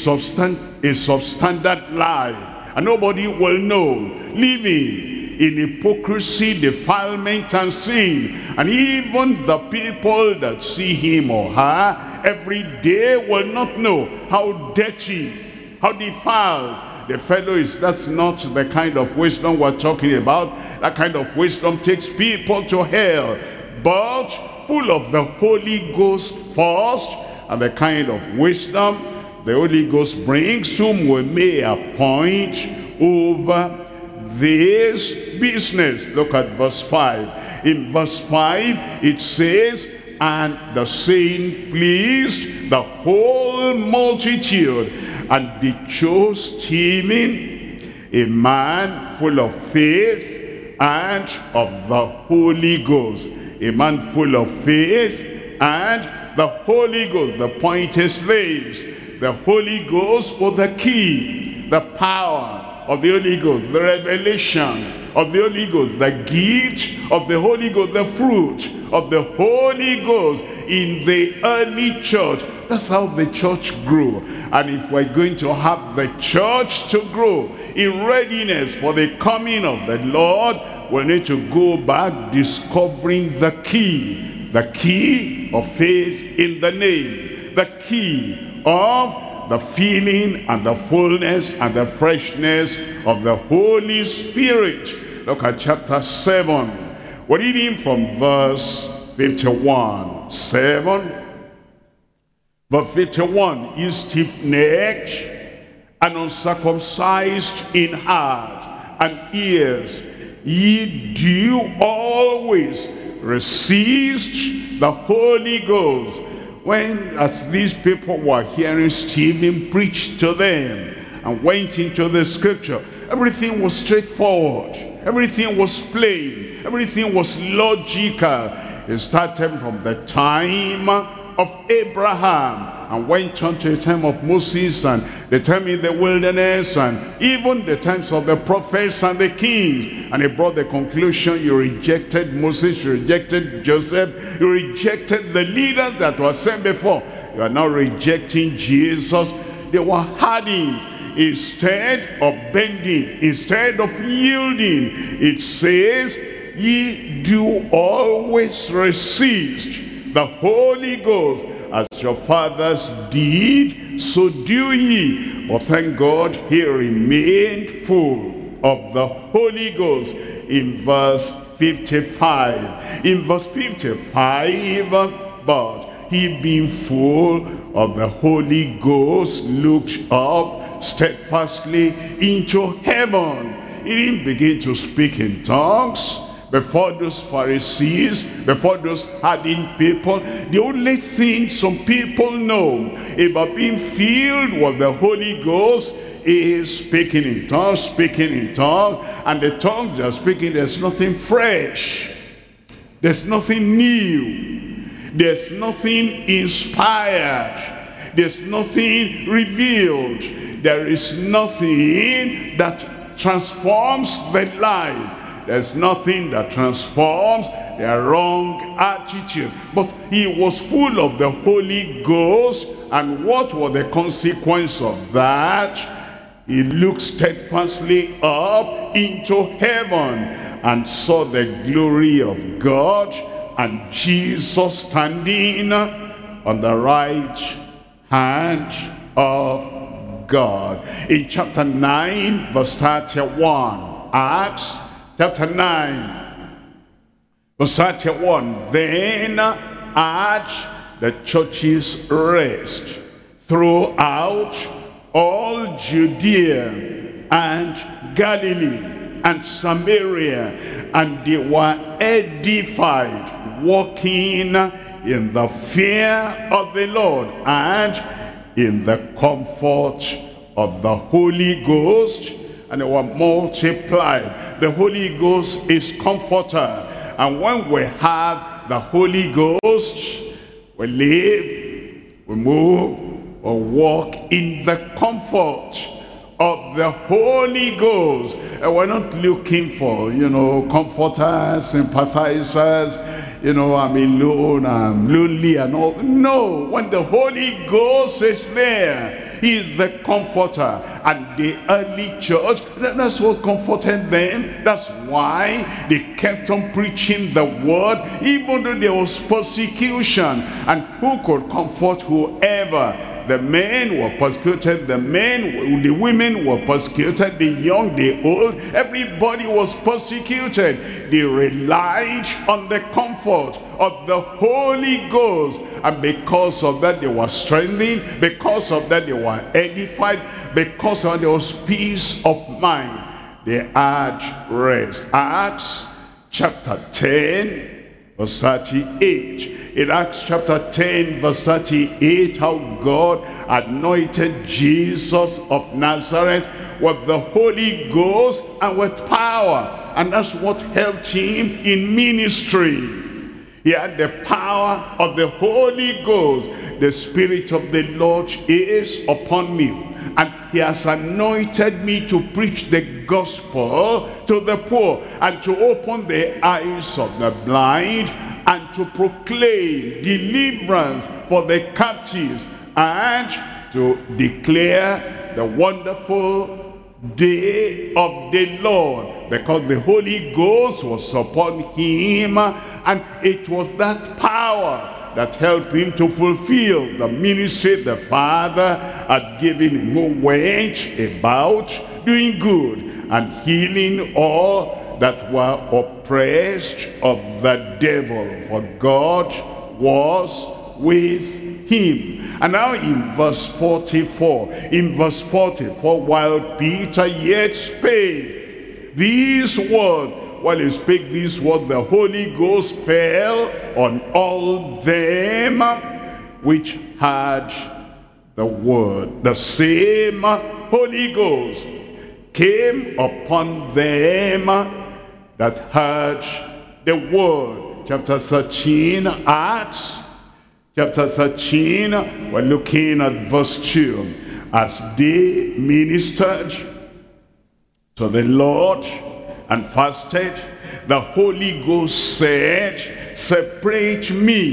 substandard life. And nobody will know. Living in hypocrisy, defilement, and sin. And even the people that see him or her every day will not know how dirty, how defiled the fellow is. That's not the kind of wisdom we're talking about. That kind of wisdom takes people to hell. But full of the Holy Ghost first, and the kind of wisdom the Holy Ghost brings, whom we may appoint over this business. Look at verse 5. In verse 5 it says, and the saying pleased the whole multitude, and they chose Stephen, a man full of faith and of the Holy Ghost. A man full of faith and the Holy Ghost. The point is this: the Holy Ghost was the key, the power of the Holy Ghost, the revelation of the Holy Ghost, the gift of the Holy Ghost, the fruit of the Holy Ghost in the early church. That's how the church grew. And if we're going to have the church to grow in readiness for the coming of the Lord, we need to go back discovering the key of faith in the name, the key of the feeling and the fullness and the freshness of the Holy Spirit. Look at chapter 7. We're reading from verse 51. 7. Verse 51, ye stiff-necked and uncircumcised in heart and ears, ye do always resist the Holy Ghost. When, as these people were hearing Stephen preach to them and went into the scripture, everything was straightforward, everything was plain, everything was logical. It started from the time of Abraham and went on to the time of Moses and the time in the wilderness and even the times of the prophets and the kings. And he brought the conclusion: you rejected Moses, you rejected Joseph, you rejected the leaders that were sent before. You are now rejecting Jesus. They were hardened. Instead of bending, instead of yielding, it says, ye do always resist the Holy Ghost, as your fathers did, so do ye. But thank God, he remained full of the Holy Ghost. In verse 55, but he being full of the Holy Ghost looked up steadfastly into heaven. He didn't begin to speak in tongues before those Pharisees, before those hardened people. The only thing some people know about being filled with the Holy Ghost is speaking in tongues, and the tongues they're speaking, there's nothing fresh, there's nothing new, there's nothing inspired, there's nothing revealed, there is nothing that transforms the life. There's nothing that transforms their wrong attitude. But he was full of the Holy Ghost, and what was the consequence of that? He looked steadfastly up into heaven and saw the glory of God and Jesus standing on the right hand of God. In chapter 9, verse 31, Acts chapter 9, verse 31, then at the church's rest throughout all Judea and Galilee and Samaria, and they were edified, walking in the fear of the Lord and in the comfort of the Holy Ghost, and they were multiplied. The Holy Ghost is comforter, and when we have the Holy Ghost, we live, we move, or walk in the comfort of the Holy Ghost. And we're not looking for, comforters, sympathizers, I'm alone, I'm lonely and all. No, when the Holy Ghost is there, he is the comforter. And the early church, that's what comforted them. That's why they kept on preaching the word, even though there was persecution. And who could comfort whoever? The men were persecuted, the women were persecuted, the young, the old, everybody was persecuted. They relied on the comfort of the Holy Ghost, and because of that they were strengthened, because of that they were edified, because of that there was peace of mind. They had rest. Acts chapter 10 verse 38. In Acts chapter 10 verse 38, how God anointed Jesus of Nazareth with the Holy Ghost and with power, and that's what helped him in ministry. He had the power of the Holy Ghost. The Spirit of the Lord is upon me, and he has anointed me to preach the gospel to the poor, and to open the eyes of the blind, and to proclaim deliverance for the captives, and to declare the wonderful day of the Lord, because the Holy Ghost was upon him, and it was that power that helped him to fulfill the ministry the Father had given him, who went about doing good and healing all that were oppressed of the devil, for God was with him. And now in verse 44, while Peter yet spake these words, while he spake these words, the Holy Ghost fell on all them which had the word. The same Holy Ghost came upon them that heard the word. Chapter 13, Acts chapter 13, we're looking at verse 2. As they ministered to the Lord and fasted, the Holy Ghost said, separate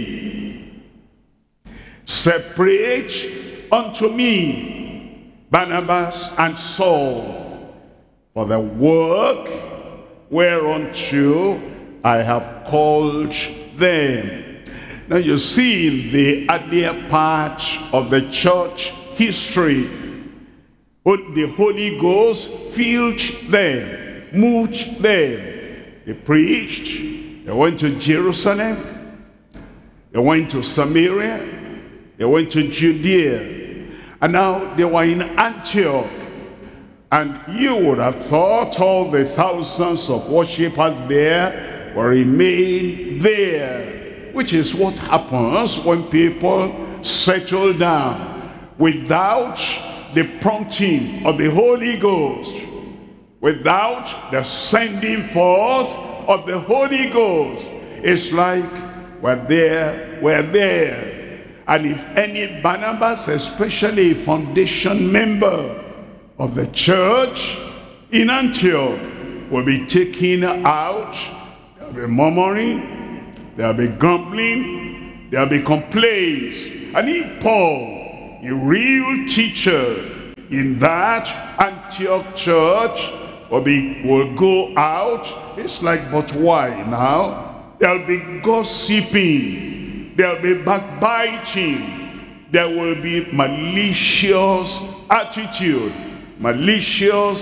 unto me Barnabas and Saul for the work whereunto I have called them. Now you see, in the earlier part of the church history, the Holy Ghost filled them, moved them. They preached, they went to Jerusalem, they went to Samaria, they went to Judea, and now they were in Antioch. And you would have thought all the thousands of worshippers there will remain there, which is what happens when people settle down without the prompting of the Holy Ghost, without the sending forth of the Holy Ghost. It's like we're there. And if any Barnabas, especially a foundation member of the church in Antioch, will be taken out, there'll be murmuring, there'll be grumbling, there'll be complaints. And if Paul, a real teacher in that Antioch church, will go out, it's like, but why now? There'll be gossiping, there'll be backbiting, there will be malicious attitude, malicious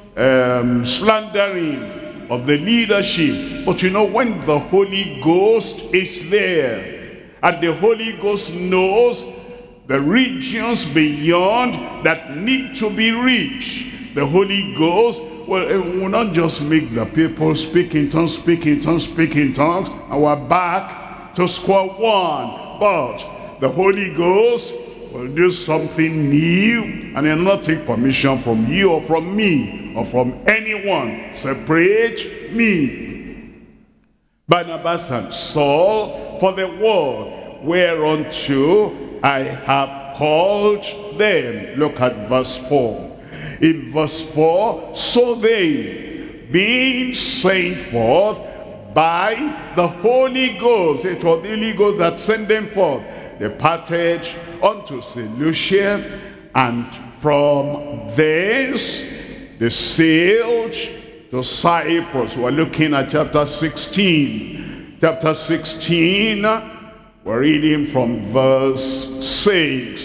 slandering of the leadership. But you know, when the Holy Ghost is there, and the Holy Ghost knows the regions beyond that need to be reached. The Holy Ghost will not just make the people speak in tongues, speak in tongues, speak in tongues, and we're back to square one. But the Holy Ghost will do something new, and he'll not take permission from you or from me or from anyone. Separate me, Barnabas and Saul, for the work whereunto I have called them. Look at verse 4. In verse 4, so they, being sent forth by the Holy Ghost, it was the Holy Ghost that sent them forth, departed unto Seleucia, and from thence they sailed to Cyprus. We're looking at chapter 16. Chapter 16, we're reading from verse 6.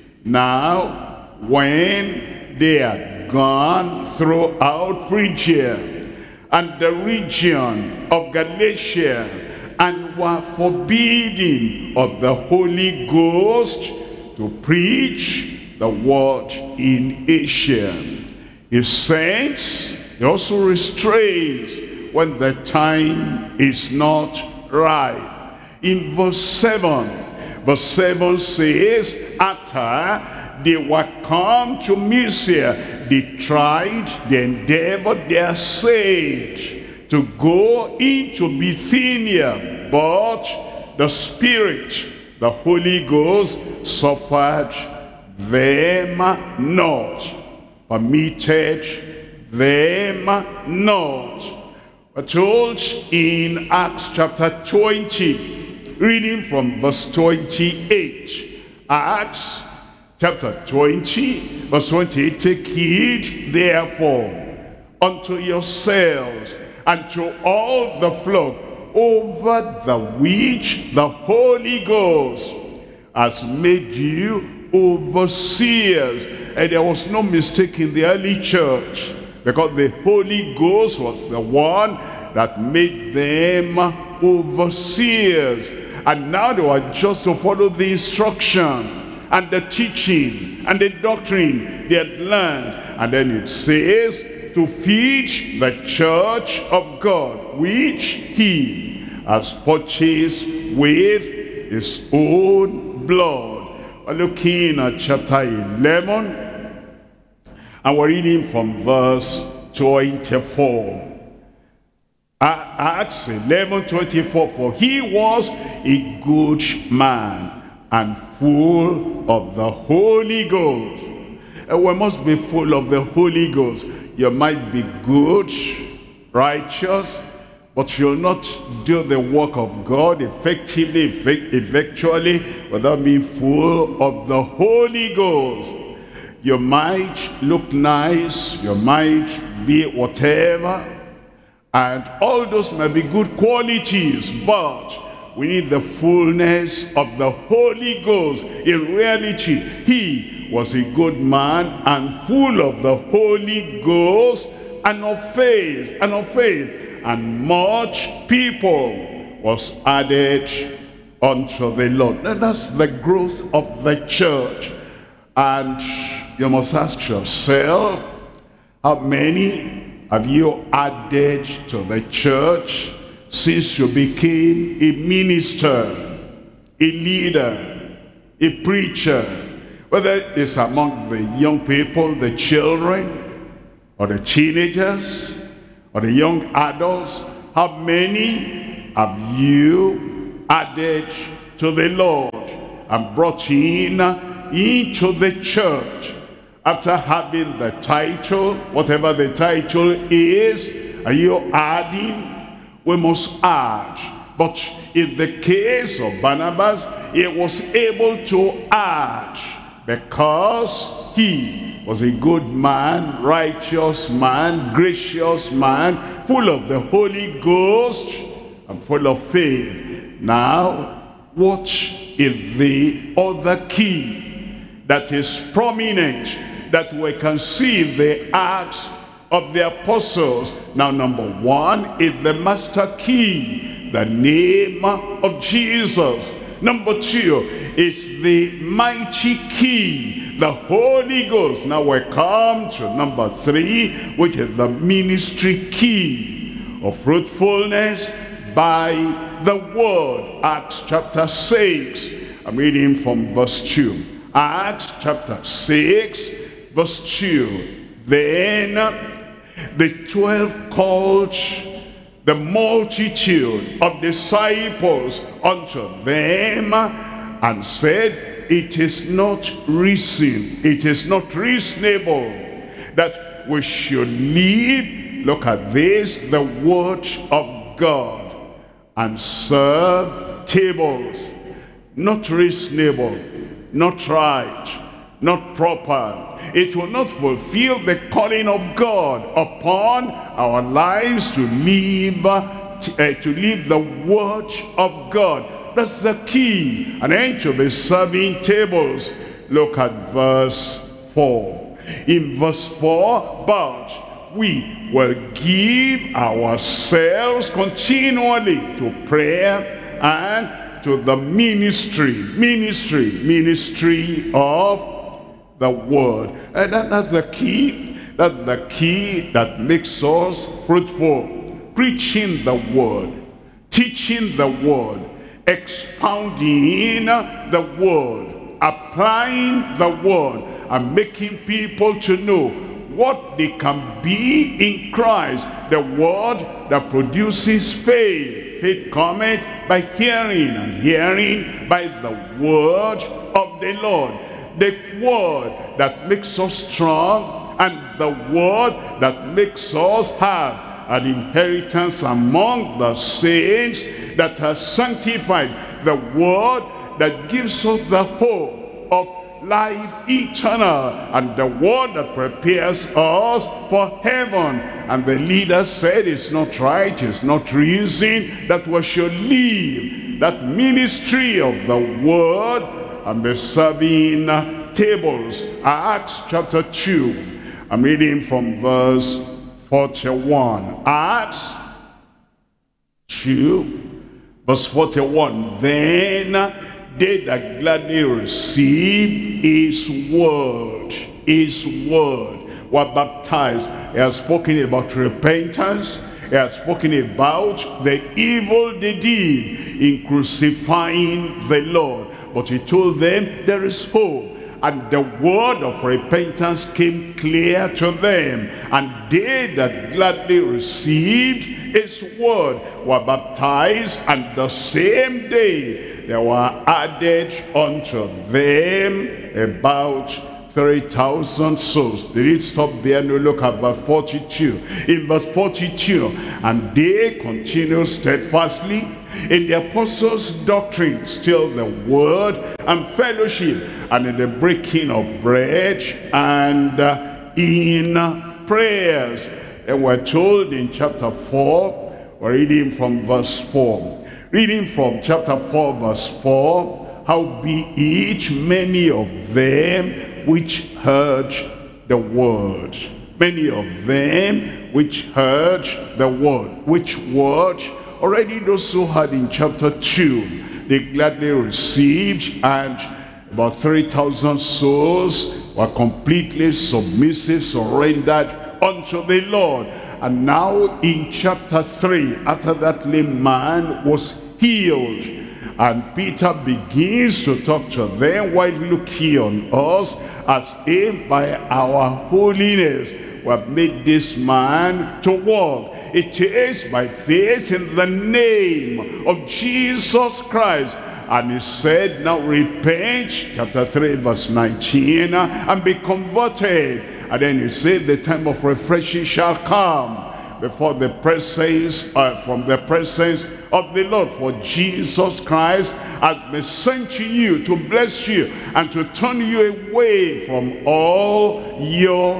Now, when they had gone throughout Phrygia and the region of Galatia, and were forbidden of the Holy Ghost to preach the word in Asia, he sends, he also restrains when the time is not right. In verse 7 says, after they were come to Mysia, they tried, they endeavored, they essayed to go into Bithynia, but the Spirit, the Holy Ghost, suffered them not, permitted them not. We're told in Acts chapter 20, reading from verse 28. Acts chapter 20, verse 28, take heed therefore unto yourselves and to all the flock over the which the Holy Ghost has made you overseers. And there was no mistake in the early church, because the Holy Ghost was the one that made them overseers. And now they were just to follow the instruction and the teaching and the doctrine they had learned. And then it says, to feed the church of God, which he has purchased with his own blood. We're looking at chapter 11, and we're reading from verse 24. Acts 11:24, for he was a good man and full of the Holy Ghost. And we must be full of the Holy Ghost. You might be good, righteous, but you'll not do the work of God effectively, effectually, without being full of the Holy Ghost. You might look nice, you might be whatever, and all those may be good qualities, but we need the fullness of the Holy Ghost. In reality, he was a good man and full of the Holy Ghost and of faith, and much people was added unto the Lord. Now that's the growth of the church. And you must ask yourself, how many have you added to the church since you became a minister, a leader, a preacher? Whether it's among the young people, the children, or the teenagers, or the young adults, how many have you added to the Lord and brought into the church after having the title, whatever the title is? Are you adding? We must add. But in the case of Barnabas, he was able to add, because he was a good man, righteous man, gracious man, full of the Holy Ghost and full of faith. Now, what is the other key that is prominent that we can see in the Acts of the Apostles? Now, number one is the master key, the name of Jesus. Number two is the mighty key, the Holy Ghost. Now we come to number three, which is the ministry key of fruitfulness by the word. Acts chapter 6. I'm reading from verse 2. Acts chapter 6, verse 2. Then the 12 called the multitude of disciples unto them and said, it is not reason, it is not reasonable that we should leave, look at this, the word of God and serve tables. Not reasonable, not right, not proper. It will not fulfill the calling of God upon our lives to live the word of God. That's the key. And then to be serving tables. Look at verse 4. In verse 4, but we will give ourselves continually to prayer and to the ministry of the word. And that's the key. That's the key that makes us fruitful. Preaching the word, teaching the word, expounding the word, applying the word, and making people to know what they can be in Christ. The word that produces faith. Faith cometh by hearing, and hearing by the word of the Lord. The word that makes us strong, and the word that makes us have an inheritance among the saints that are sanctified. The word that gives us the hope of life eternal, and the word that prepares us for heaven. And the leader said it's not right, it's not reason that we should leave that ministry of the word and be serving tables. Acts chapter 2, I'm reading from verse 41. Acts 2 verse 41. Then they that gladly receive his word were baptized. He has spoken about repentance. He has spoken about the evil they did in crucifying the Lord. But he told them there is hope. And the word of repentance came clear to them. And they that gladly received his word were baptized, and the same day there were added unto them about 3,000 souls. Did it stop there? No, look at verse 42. In verse 42, and they continued steadfastly in the apostles' doctrine, still the word and fellowship, and in the breaking of bread, and in prayers. And we're told in chapter 4, we're reading from verse 4. Reading from chapter 4, verse 4, howbeit many of them which heard the word. Many of them which heard the word. Which word? Already those who heard in chapter 2, they gladly received, and about 3,000 souls were completely submissive, surrendered unto the Lord. And now in chapter 3, after that lame man was healed, and Peter begins to talk to them, while looking on us as if by our holiness we have made this man to walk. It is by faith in the name of Jesus Christ. And he said, now repent, chapter 3 verse 19, and be converted. And then he said, the time of refreshing shall come before the presence, from the presence of the Lord. For Jesus Christ has been sent to you to bless you and to turn you away from all your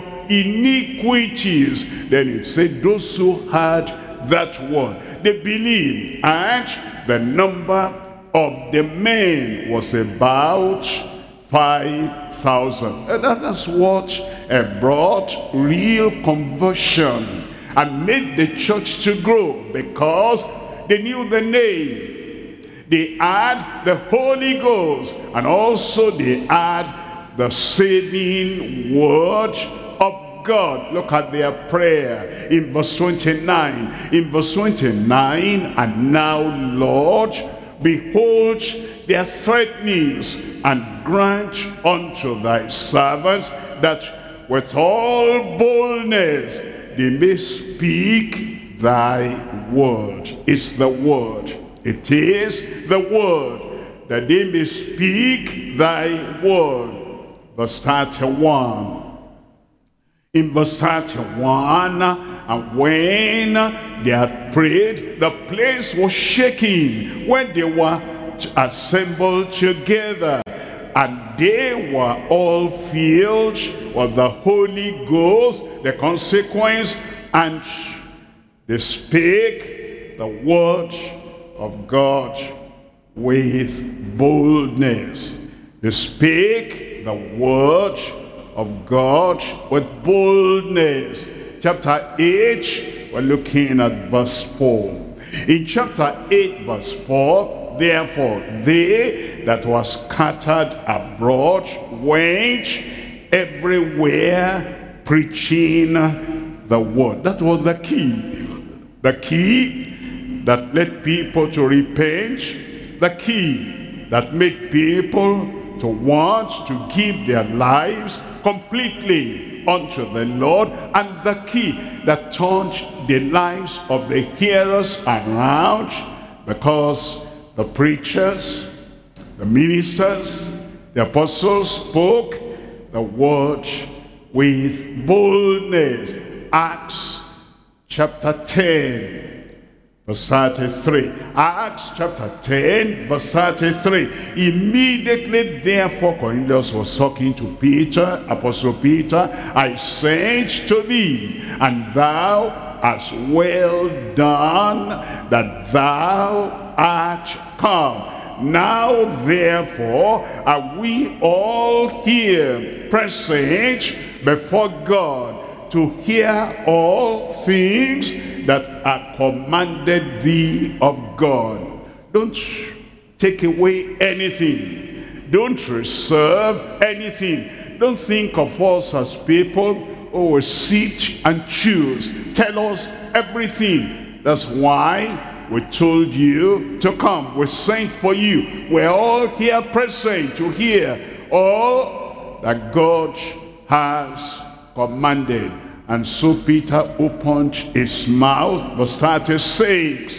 iniquities. Then it said, those who heard that word, they believed, and the number of the men was about 5,000. And that's what brought real conversion and made the church to grow, because they knew the name. They had the Holy Ghost, and also they had the saving word of God. Look at their prayer in verse 29. In verse 29, and now, Lord, behold their threatenings, and grant unto thy servants that with all boldness they may speak thy word. It's the word. It is the word, that they may speak thy word. Verse 31. In verse 31, and when they had prayed, the place was shaking when they were assembled together, and they were all filled with the Holy Ghost. The consequence, and they spake the word of God with boldness. They spake the word of God with boldness. Chapter 8, we're looking at verse 4. In chapter 8, verse 4, therefore they that were scattered abroad went everywhere preaching the word. That was the key. The key that led people to repent. The key that made people to want to give their lives completely unto the Lord, and the key that turned the lives of the hearers around, because the preachers, the ministers, the apostles spoke the word with boldness. Acts chapter 10 verse 33. Acts chapter 10 verse 33. Immediately therefore Cornelius was talking to Peter, Apostle Peter, I sent to thee, and thou hast well done that thou art come. Now therefore are we all here present before God to hear all things that are commanded thee of God. Don't take away anything. Don't reserve anything. Don't think of us as people who will sit and choose. Tell us everything. That's why we told you to come. We sent for you. We're all here present to hear all that God has commanded. And so Peter opened his mouth. Verse 36.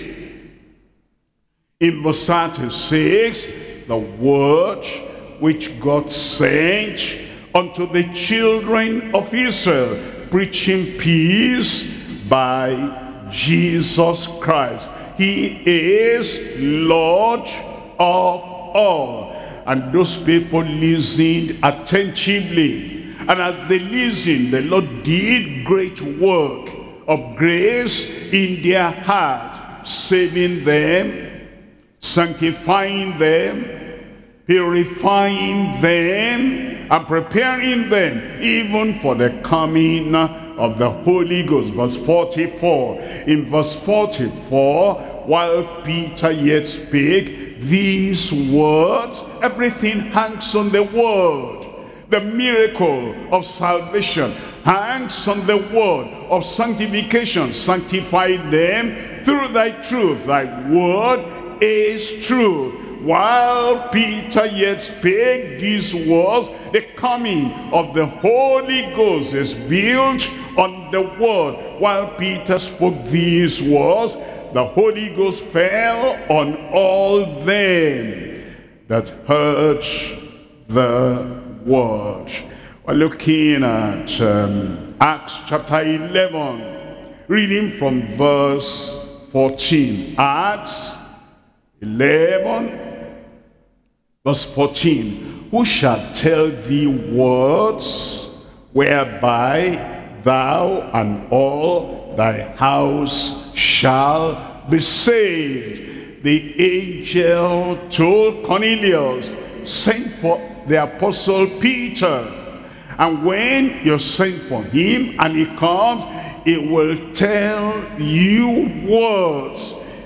In verse 36, the word which God sent unto the children of Israel, preaching peace by Jesus Christ. He is Lord of all. And those people listened attentively. And as they listened, the Lord did great work of grace in their heart, saving them, sanctifying them, purifying them, and preparing them even for the coming of the Holy Ghost. Verse 44. In verse 44, while Peter yet spake these words, everything hangs on the word. The miracle of salvation hangs on the word of sanctification. Sanctify them through thy truth. Thy word is truth. While Peter yet spake these words, the coming of the Holy Ghost is built on the word. While Peter spoke these words, the Holy Ghost fell on all them that heard the word. We're looking at Acts chapter 11, reading from verse 14. Acts 11 verse 14. Who shall tell thee words whereby thou and all thy house shall be saved? The angel told Cornelius, send for the apostle Peter, and when you send for him and he comes, he will tell you words.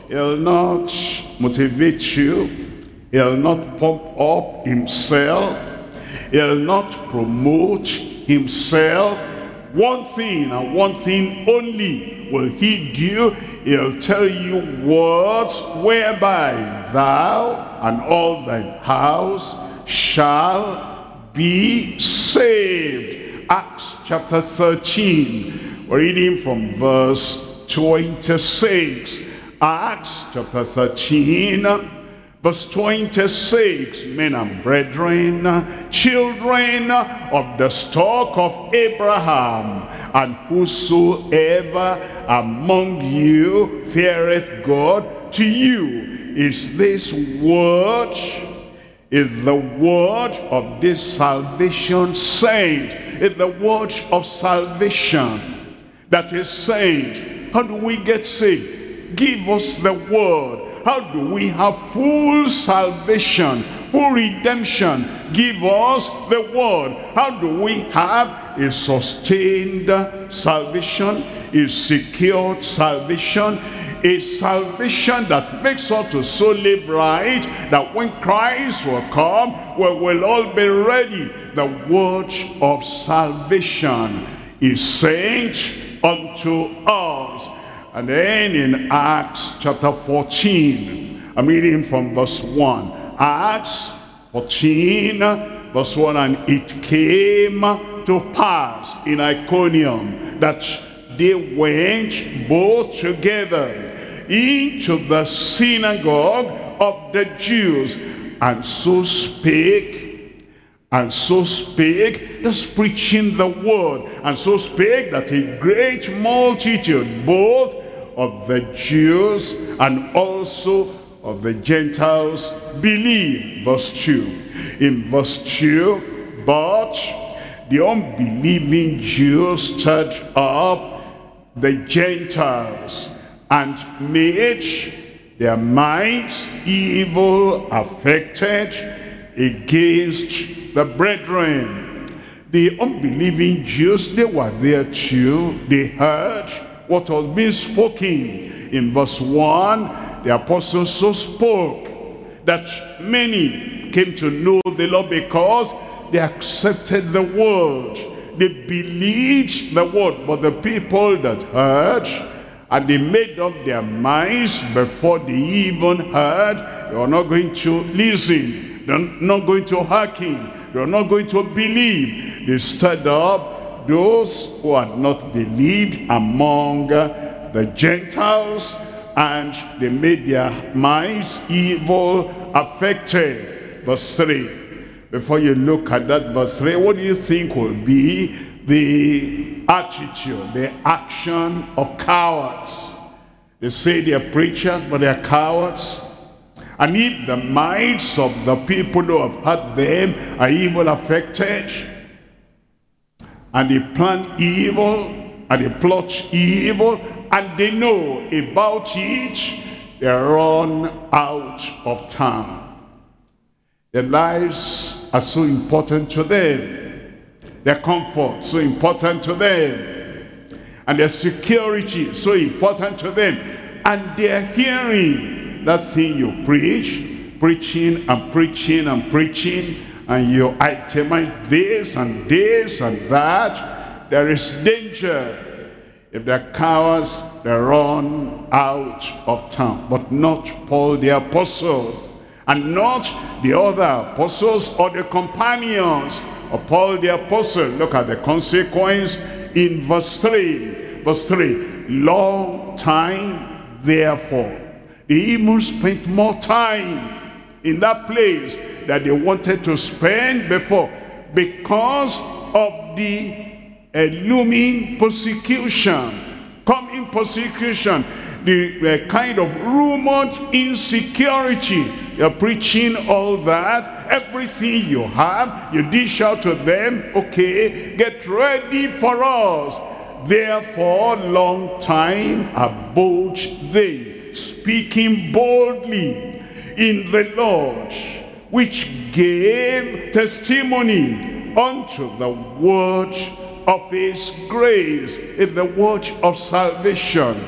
He'll not motivate you. He'll not pump up himself. He'll not promote himself. One thing and one thing only will he do. He'll tell you words whereby thou and all thine house shall be saved. Acts chapter 13. We're reading from verse 26. Acts chapter 13, verse 26. Men and brethren, children of the stock of Abraham, and whosoever among you feareth God, to you is this word, is the word of this salvation sent. Is the word of salvation that is sent. How do we get saved? Give us the word. How do we have full salvation, full redemption? Give us the word. How do we have a sustained salvation, a secured salvation, a salvation that makes us to so live right that when Christ will come, we will all be ready? The word of salvation is sent unto us. And then in Acts chapter 14, I'm reading from verse 1. Acts 14, verse 1. And it came to pass in Iconium that they went both together into the synagogue of the Jews, and so spake, just preaching the word, and so spake that a great multitude, both of the Jews and also of the Gentiles, believed. Verse 2. In verse 2, but the unbelieving Jews stirred up the Gentiles and made their minds evil affected against the brethren. The unbelieving Jews, they were there too. They heard what was being spoken. In verse 1, the apostles so spoke that many came to know the Lord because they accepted the word. They believed the word. But the people that heard, and they made up their minds before they even heard, they were not going to listen, they're not going to hearken, they're not going to believe. They stirred up those who had not believed among the Gentiles, and they made their minds evil affected. Verse 3. Before you look at that verse 3, what do you think will be the attitude, the action of cowards? They say they are preachers, but they are cowards. And if the minds of the people who have heard them are evil affected, and they plan evil, and they plot evil, and they know about it, they run out of town. Their lives are so important to them. Their comfort so important to them. And their security so important to them. And they're hearing that thing you preach, preaching and preaching and preaching, and you itemize this and this and that. There is danger. If they're cowards, they run out of town. But not Paul the apostle, and not the other apostles or the companions of Paul the apostle. Look at the consequence in verse 3. Verse 3. Long time, therefore. They even spent more time in that place that they wanted to spend before, because of the looming persecution, coming persecution, the kind of rumored insecurity. You're preaching all that, everything you have, you dish out to them. Okay, get ready for us. Therefore, long time abode they, speaking boldly in the Lord, which gave testimony unto the word of his grace. Is the word of salvation.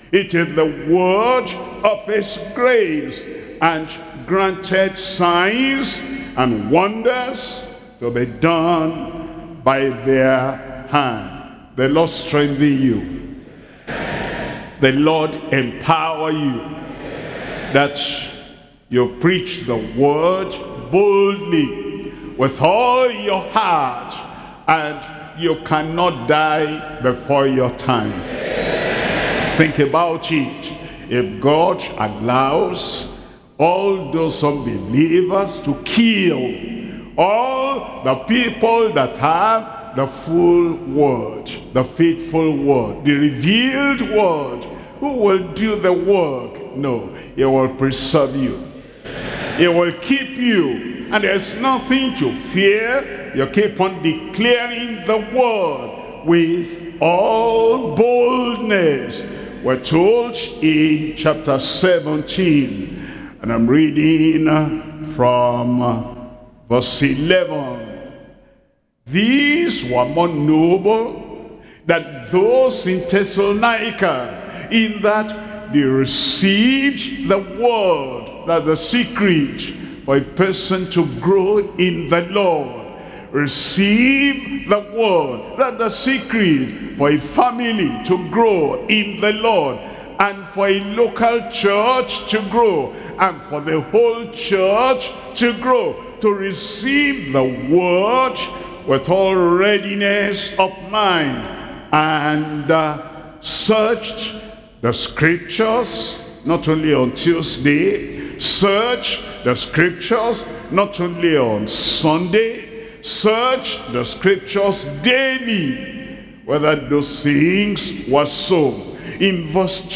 It is the word of his grace, and granted signs and wonders to be done by their hand. The Lord strengthen you. The Lord empower you, that you preach the word boldly with all your heart, and you cannot die before your time. Think about it. If God allows all those unbelievers to kill all the people that have the full word, the faithful word, the revealed word, who will do the work? No, he will preserve you. He will keep you, and there's nothing to fear. You keep on declaring the word with all boldness. We're told in chapter 17, and I'm reading from verse 11. These were more noble than those in Thessalonica, in that they received the word, that the secret for a person to grow in the Lord. Receive the word, that the secret for a family to grow in the Lord, and for a local church to grow, and for the whole church to grow, to receive the word with all readiness of mind, and searched the scriptures, not only on Tuesday, search the scriptures not only on Sunday, search the scriptures daily, whether those things were so. In verse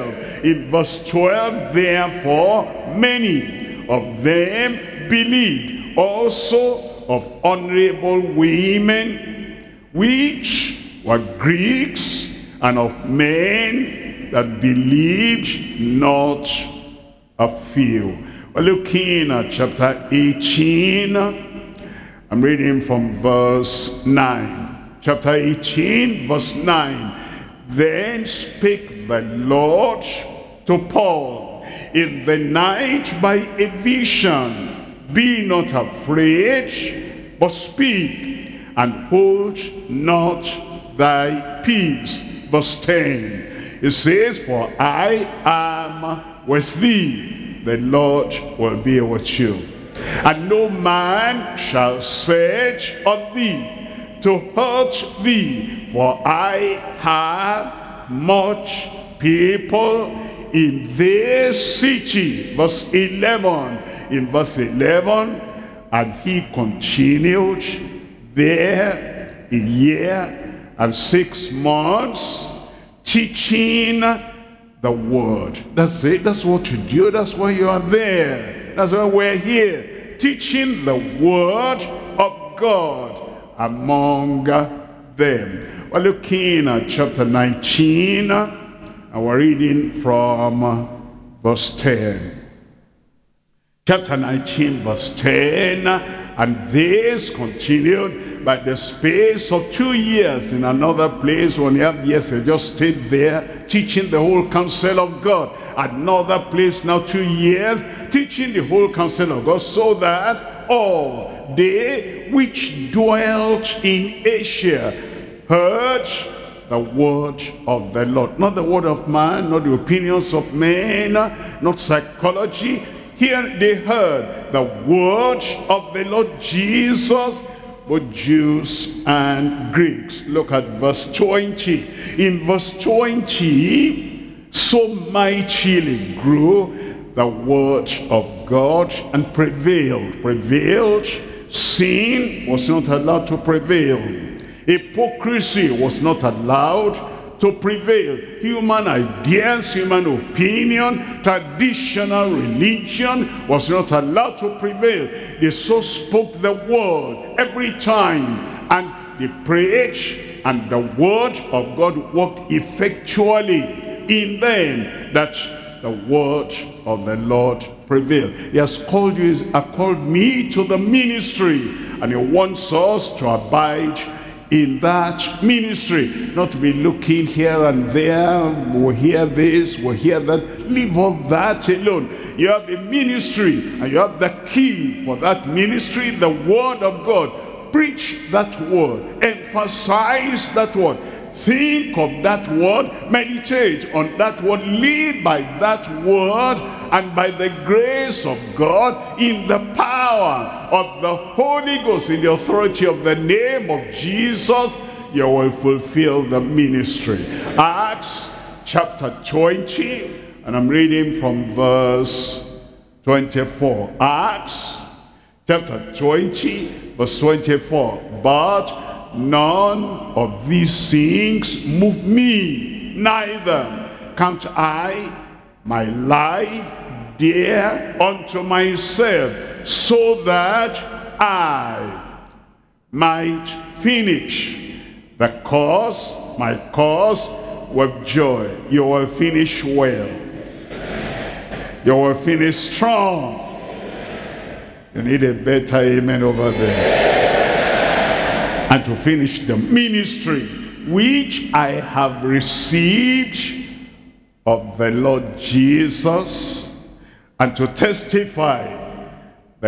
12, therefore many of them believed, also of honorable women, which were Greeks, and of men that believed not a few. We're looking at chapter 18. I'm reading from verse 9. Chapter 18, verse 9. Then spake the Lord to Paul in the night by a vision. Be not afraid, but speak, and hold not thy peace. Verse 10. It says, for I am with thee, the Lord will be with you. And no man shall set on thee to hurt thee, for I have much people in this city. Verse 11. In verse 11, and he continued there a year and 6 months, teaching the word. That's it. That's what you do. That's why you are there. That's why we're here, teaching the word of God among them. We're looking at chapter 19, and we're reading from verse 10. Chapter 19, verse 10, and this continued by the space of 2 years in another place. 1.5 years they just stayed there teaching the whole counsel of God. Another place now 2 years teaching the whole counsel of God, so that all they which dwelt in Asia heard the word of the Lord. Not the word of man, not the opinions of men, not psychology. Here they heard the word of the Lord Jesus, both Jews and Greeks. Look at verse 20. In verse 20, so mightily grew the word of God and prevailed. Prevailed. Sin was not allowed to prevail. Hypocrisy was not allowed to prevail. Human ideas, human opinion, traditional religion was not allowed to prevail. They so spoke the word every time, and they preached, and the word of God worked effectually in them, that the word of the Lord prevailed. He has called you, called me to the ministry, and he wants us to abide in that ministry. Not to be looking here and there, we'll hear this, we'll hear that. Leave all that alone. You have a ministry, and you have the key for that ministry, the word of God. Preach that word, emphasize that word, think of that word, meditate on that word, live by that word, and by the grace of God, in the power of the Holy Ghost, in the authority of the name of Jesus, you will fulfill the ministry. Acts chapter 20, and I'm reading from verse 24. Acts chapter 20, verse 24. But none of these things move me, neither count I my life dear unto myself, so that I might finish the course, my course, with joy. You will finish well. You will finish strong. You need a better amen over there. And to finish the ministry which I have received of the Lord Jesus, and to testify the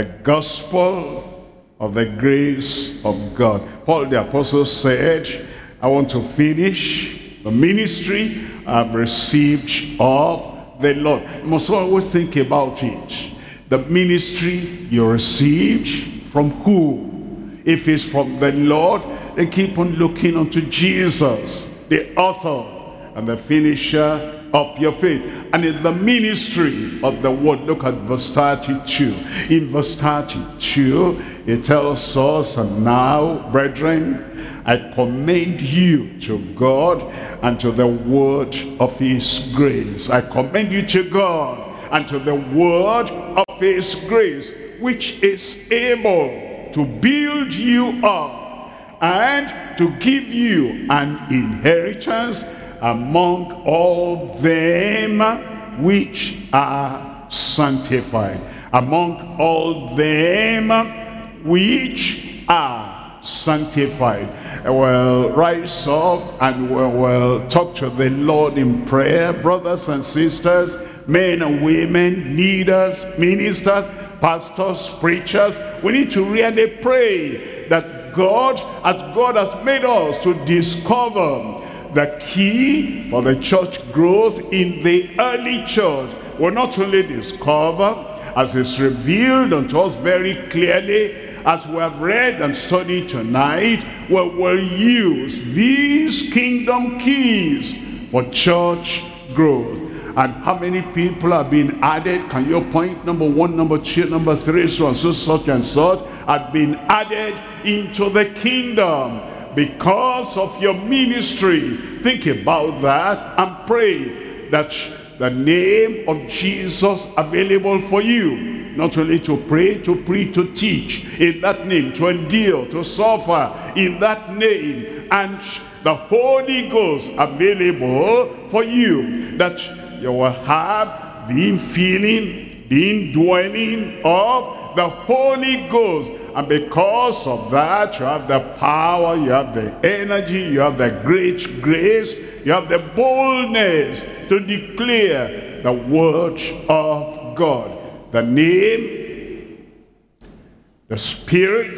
gospel of the grace of God. Paul the apostle said, I want to finish the ministry I've received of the Lord. You must always think about it. The ministry you received from who? If it's from the Lord, then keep on looking unto Jesus, the author and the finisher of your faith. And in the ministry of the word, look at verse 32. In verse 32, it tells us, and now, brethren, I commend you to God and to the word of his grace. I commend you to God and to the word of his grace, which is able to build you up and to give you an inheritance among all them which are sanctified. Among all them which are sanctified. Well, rise up and we'll talk to the Lord in prayer. Brothers and sisters, men and women, leaders, ministers, pastors, preachers, we need to really pray that God, as God has made us to discover the key for the church growth in the early church, will not only discover, as is revealed unto us very clearly, as we have read and studied tonight, we will use these kingdom keys for church growth. And how many people have been added? Can you point? Number 1, number 2, number 3, so and so, such and such, have been added into the kingdom because of your ministry. Think about that and pray that the name of Jesus available for you, not only to pray, to preach, to teach in that name, to endure, to suffer in that name, and the Holy Ghost available for you, that you will have the infilling, the indwelling of the Holy Ghost. And because of that, you have the power, you have the energy, you have the great grace, you have the boldness to declare the word of God. The name, the Spirit,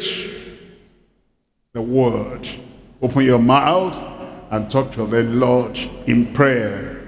the word. Open your mouth and talk to the Lord in prayer.